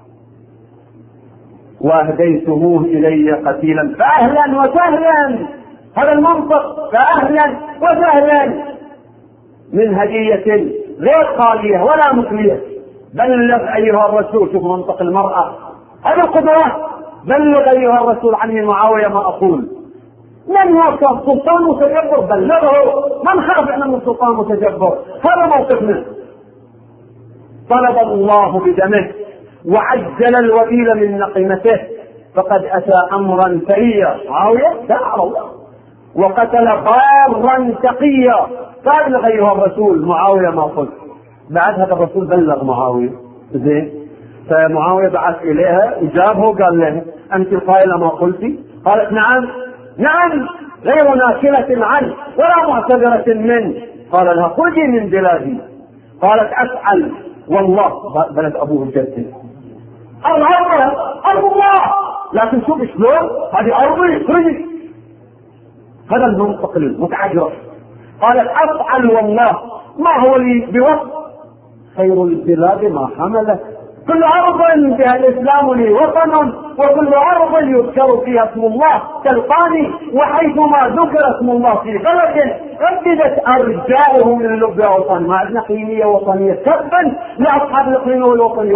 واهديتموه الي قتيلا، فاهلا وسهلا، هذا المنطق، فاهلا وسهلا من هدية غير خالية ولا مخلية. بلغ ايها الرسول، شوف منطق المرأة هذه القدرات، بلغ ايها الرسول عني معاوية ما اقول. من هو سلطان متجبر؟ بلغه، من خاف احنا من سلطان متجبر؟ هذا موقفنا. طلب الله بدمه وعجل الوبيل من نقمته، فقد اتى امرا فريا. معاوية دعا الله وقتل ضارا تقيا. فابلغ ايها الرسول معاوية ما قلت. بعد هذا الرسول بلغ معاوية زين، فمعاوية بعث اليها وجابه وقال لها انت القائلة ما قلتي؟ قالت نعم نعم غير ناكلة عنه ولا معتذرة منه. قال لها خرجي من بلادي. قالت افعل والله، بلد ابوه الجد، أرض الله، لكن شوف شلون هذه أرضي خرجي. هذا المنطق المتعجرف. قالت أفعل والله ما هو لي بوقت، خير البلاد ما حمله، كل أرض فيها الإسلام لي وطن، وكل أرض يذكر فيها اسم الله تلقاني، وحيثما ذكر اسم الله في بلد رددت أرجاؤه من اللب وطن. ما عندنا قيمية وطنية تبا لأصحاب القيمة والوطنية.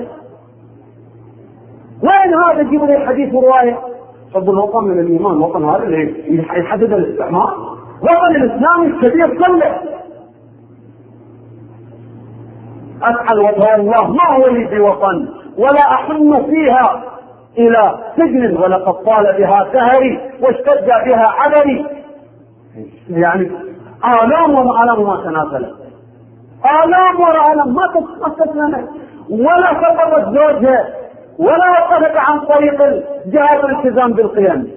وين هذا؟ جيب لي الحديث ورواية. حب الوطن من الإيمان، الوطن هذا اللي يحدد الاستعمار، وطن الإسلام الكبير كله. أسأل وجه الله ما هو لي بوطن ولا أحن فيها إلى سجن، ولقد طال بها سهري واشتد بها عذري. يعني آلام وآلام ما تنازلت، آلام وآلام ما تسلمت، ولا سقطت زوجها ولا وقفت عن طريق جهاد الالتزام بالقيم.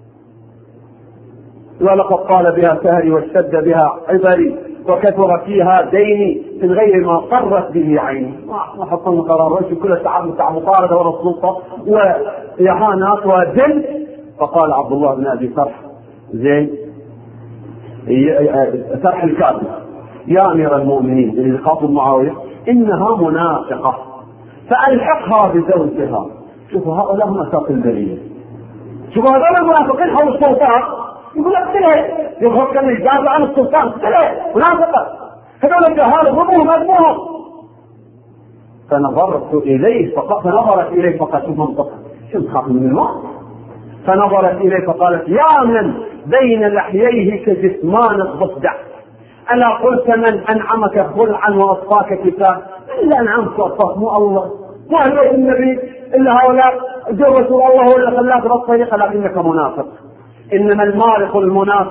ولقد طال بها سهري واشتد بها عذري وكثر فيها ديني من غير ما قرت به عيني. ما حصلنا قرار وجه كل تعب متاع مطاردة ولا السلطة وإهانات وذل. فقال عبد الله بن أبي فرح زين فرح الكاتب يا أمير المؤمنين اللي خاطب معاوية إنها منافقة فألحقها بزوجها. شوفوا هؤلاء هم أساس البرية. شوفوا هذول المنافقين حول السلطان يقول لك كله يظهر كان يجاب عن السلطان كله منافقة. هذول الجهال ضربوهم أدموهم. فنظرت إليه فنظرت إليه فقالت شوف منطقة شو تخاف من الماء. فنظرت إليه فقالت يا من بين لحييه كجثمان الضفدع ألا قلت من أنعمك خلعا وأصفاك كتاب إلا أنعمك وأصفاك مو الله مو أهل النبي إلا هؤلاء جو رسول الله هو اللي خلاك بالطريقة لكنك منافق. إنما المارق المنافق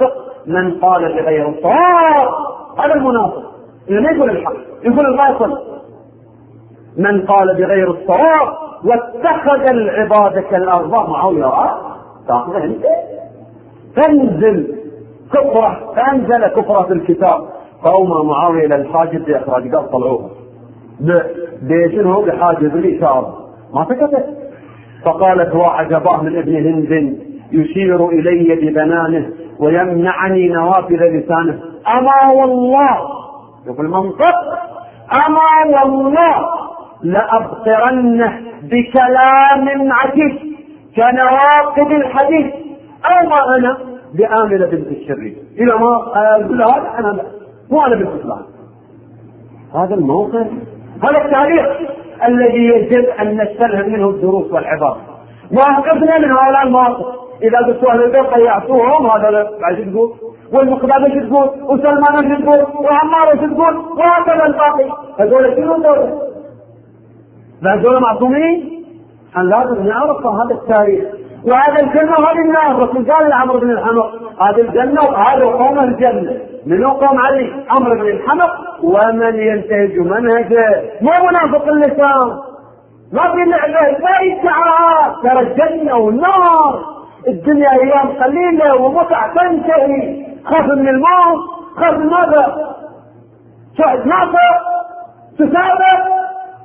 من قال بغير الصواب هذا المنافق اللي ما يقول الحق يقول الباطل. من قال بغير الصواب واتخذ العباد كالأرباب. معاوية تأخذ انت تنزل كفرة، فأنزل كفرة في الكتاب. قوم معاوية إلى الحاجب بإخراج قال طلعوها بشنو بحاجب الإشارة ما سكتت. فقالت وعجباه من ابن هند يشير إلي ببنانه ويمنعني نوافذ لسانه. أما والله شوف المنطق، أما والله لأبصرنه بكلام عجيب كنواقض الحديث أو ما أنا بآمنة بنت الشريف. إلى ما أقول هذا أنا مو أنا بنت فلان. هذا الموقف، هذا التاريخ الذي يجب أن نستلهم منه الدروس والعبر. وأنقذنا من هؤلاء المواقف. إذا قلتوا أهل البيت ضيعتوهم هذا بعد تقول، والمقداد ايش تقول، وسلمان ايش تقول، وعمار ايش تقول، وهكذا الباقي. هذول شنو دول؟ هذول معصومين؟ لازم نعرف هذا التاريخ. وهذا الجنة وهذه النار. الرسول قال لعمرو بن الحمق هذه الجنة وهذا قوم الجنة. من قوم علي؟ عمرو بن الحمق ومن ينتهج منهجه. مو منافق اللسان، ما في لعبة، ما ادعاء. ترى الجنة والنار، الدنيا ايام قليلة ومتع تنتهي. خاف من الموت، خاف من ماذا؟ شاهد ناصر تسابق.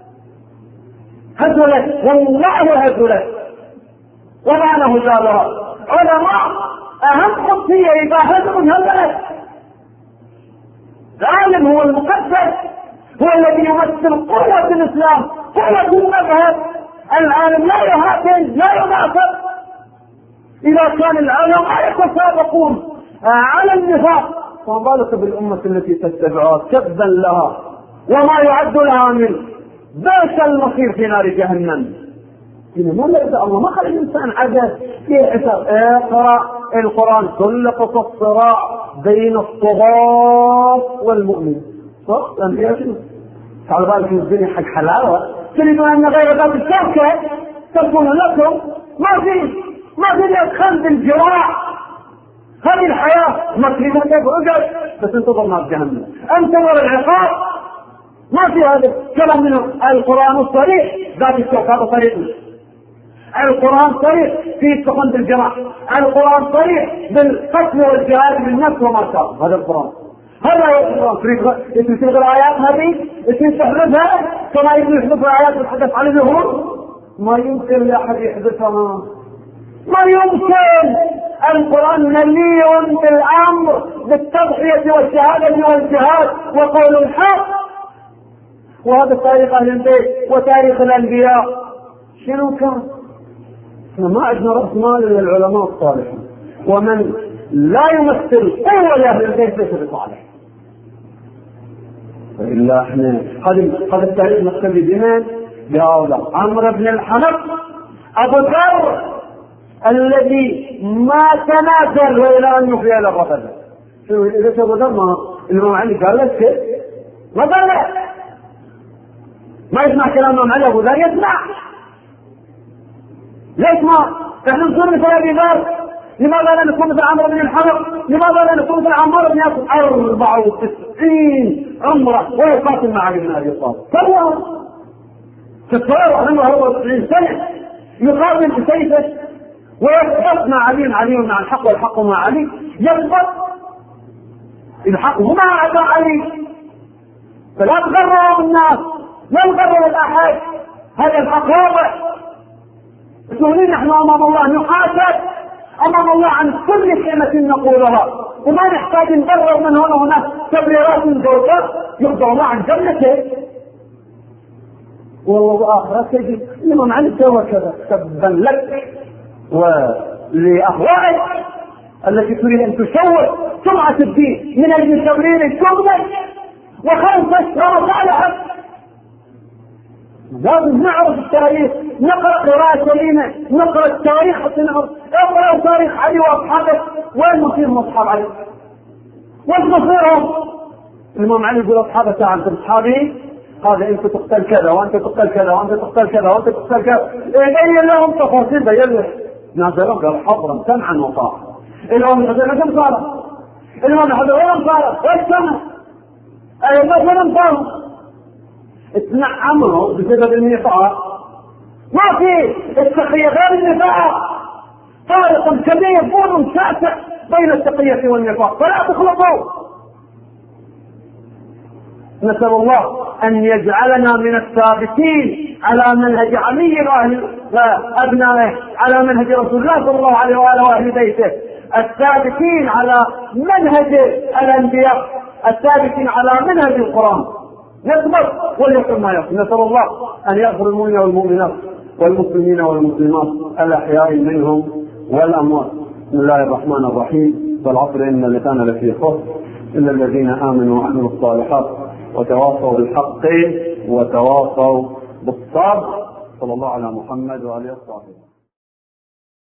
هزلت والله هزلت ومعنى هزالها علماء أهم خصية إذا هزم هزلت. العالم هو المقدس، هو الذي يمثل قوة الإسلام، قوة المذهب. العالم لا يهاجم لا ينافق. إذا كان العلماء يتسابقون على النفاق فما بالك بالأمة التي تتبعها كبا لها وما يعد لها من بئس المصير في نار جهنم. ما يبدأ الله ما خلق الإنسان عجز في حساب. اقرأ القرآن كل قصص صراع بين الطغاة والمؤمن. صح؟ تعال بالك من الدنيا حق حلاوة. تريدون أن غير ذات الشركة تكون لكم ما في يدخل بالجراح. هذه الحياة ما تريدها كيف رجل بس انتظر نار جهنم، انتظر العقاب. ما في هذا كلام من القرآن الصريح ذات الشوك. هذا طريقنا. القرآن صريح في سخن بالجراح، القرآن صريح بالقتل والجهاد بالنفس وما شاء. هذا القرآن. هذا تريد الآيات هذه تريد تحذفها كما يحذف الآيات الحدث عن اليهود. ما يمكن لأحد يحدثها، ما يمكن. القرآن مليء بالأمر بالتضحية والشهادة والجهاد وقول الحق. وهذا تاريخ أهل البيت وتاريخ الأنبياء. شنو كان؟ ما عندنا رأس مال إلا العلماء الصالحين، ومن لا يمثل قوة لأهل البيت ليس بصالح. إلا احنا هذا التاريخ نقتدي بمن؟ بهؤلاء. عمرو بن الحمق أبو ذر الذي ما تنازل وإلى أن يحيى إلى الرفض. شو إذا أبو ذر ما الإمام علي قال لك ما قال لك ما يسمع كلام الإمام علي. أبو ذر يسمع. ليش ما؟ احنا نصير مثل أبي ذر. لماذا لا نكون مثل عمرو بن الحمق؟ لماذا لا نكون مثل عمار بن ياسر 94 عمره ويقاتل مع علي بن أبي طالب؟ فهو تتصور عنه 94 سنة يقاتل بسيفه ويثبت مع علي مع الحق والحق مع علي. يثبت الحق هو مع أعداء علي. فلا تغروا الناس، لا تغروا الأحد. هذا الحق واضح. مسؤولين نحن أمام الله، نحاسب أمام الله عن كل كلمة نقولها، وما نحتاج نبرر من هنا وهناك تبريرات زوجات يقدر الله عن جنته والله آخرة تجي الإمام علي سوى كذا. تبا لك ولأهوائك التي تريد أن تشوه سمعة الدين من أجل تبرير الشغل وخوف الشر صالحك. لازم نعرف التاريخ، نقرأ قراءة سليمة، نقرأ التاريخ حتى نعرف. اقرأ تاريخ علي وأصحابه. وين مصير أصحاب علي؟ وين مصيرهم؟ الإمام علي يقول أصحابه تعال أنتم أصحابي، هذا أنت تقتل كذا وأنت تقتل كذا وأنت تقتل كذا وأنت تقتل كذا. بين لهم تفاصيل بين نازلهم قال حضرا سمعا وطاعة. اليوم مثلا كم صار؟ الإمام أحمد ولم صار والسنة أيضا ولم صار اتنعمه بسبب النفاق. ما في التقية غير النفاق، فارق كبير بون شاسع بين التقية والنفاق، فلا تخلطوا. نسأل الله أن يجعلنا من الثابتين على منهج علي وأبنائه، على منهج رسول الله صلى الله عليه وآله وأهل بيته، الثابتين على منهج الأنبياء، الثابتين على منهج القرآن، يثبت وليكن ما يكن. نسأل الله أن يغفر المؤمنين والمؤمنات والمسلمين والمسلمات الأحياء منهم والأموات. بسم الله الرحمن الرحيم. والعصر إن الإنسان لفي خسر إلا الذين آمنوا وعملوا الصالحات وتواصوا بالحق وتواصوا بالصبر. صلى الله على محمد وآله وصحبه.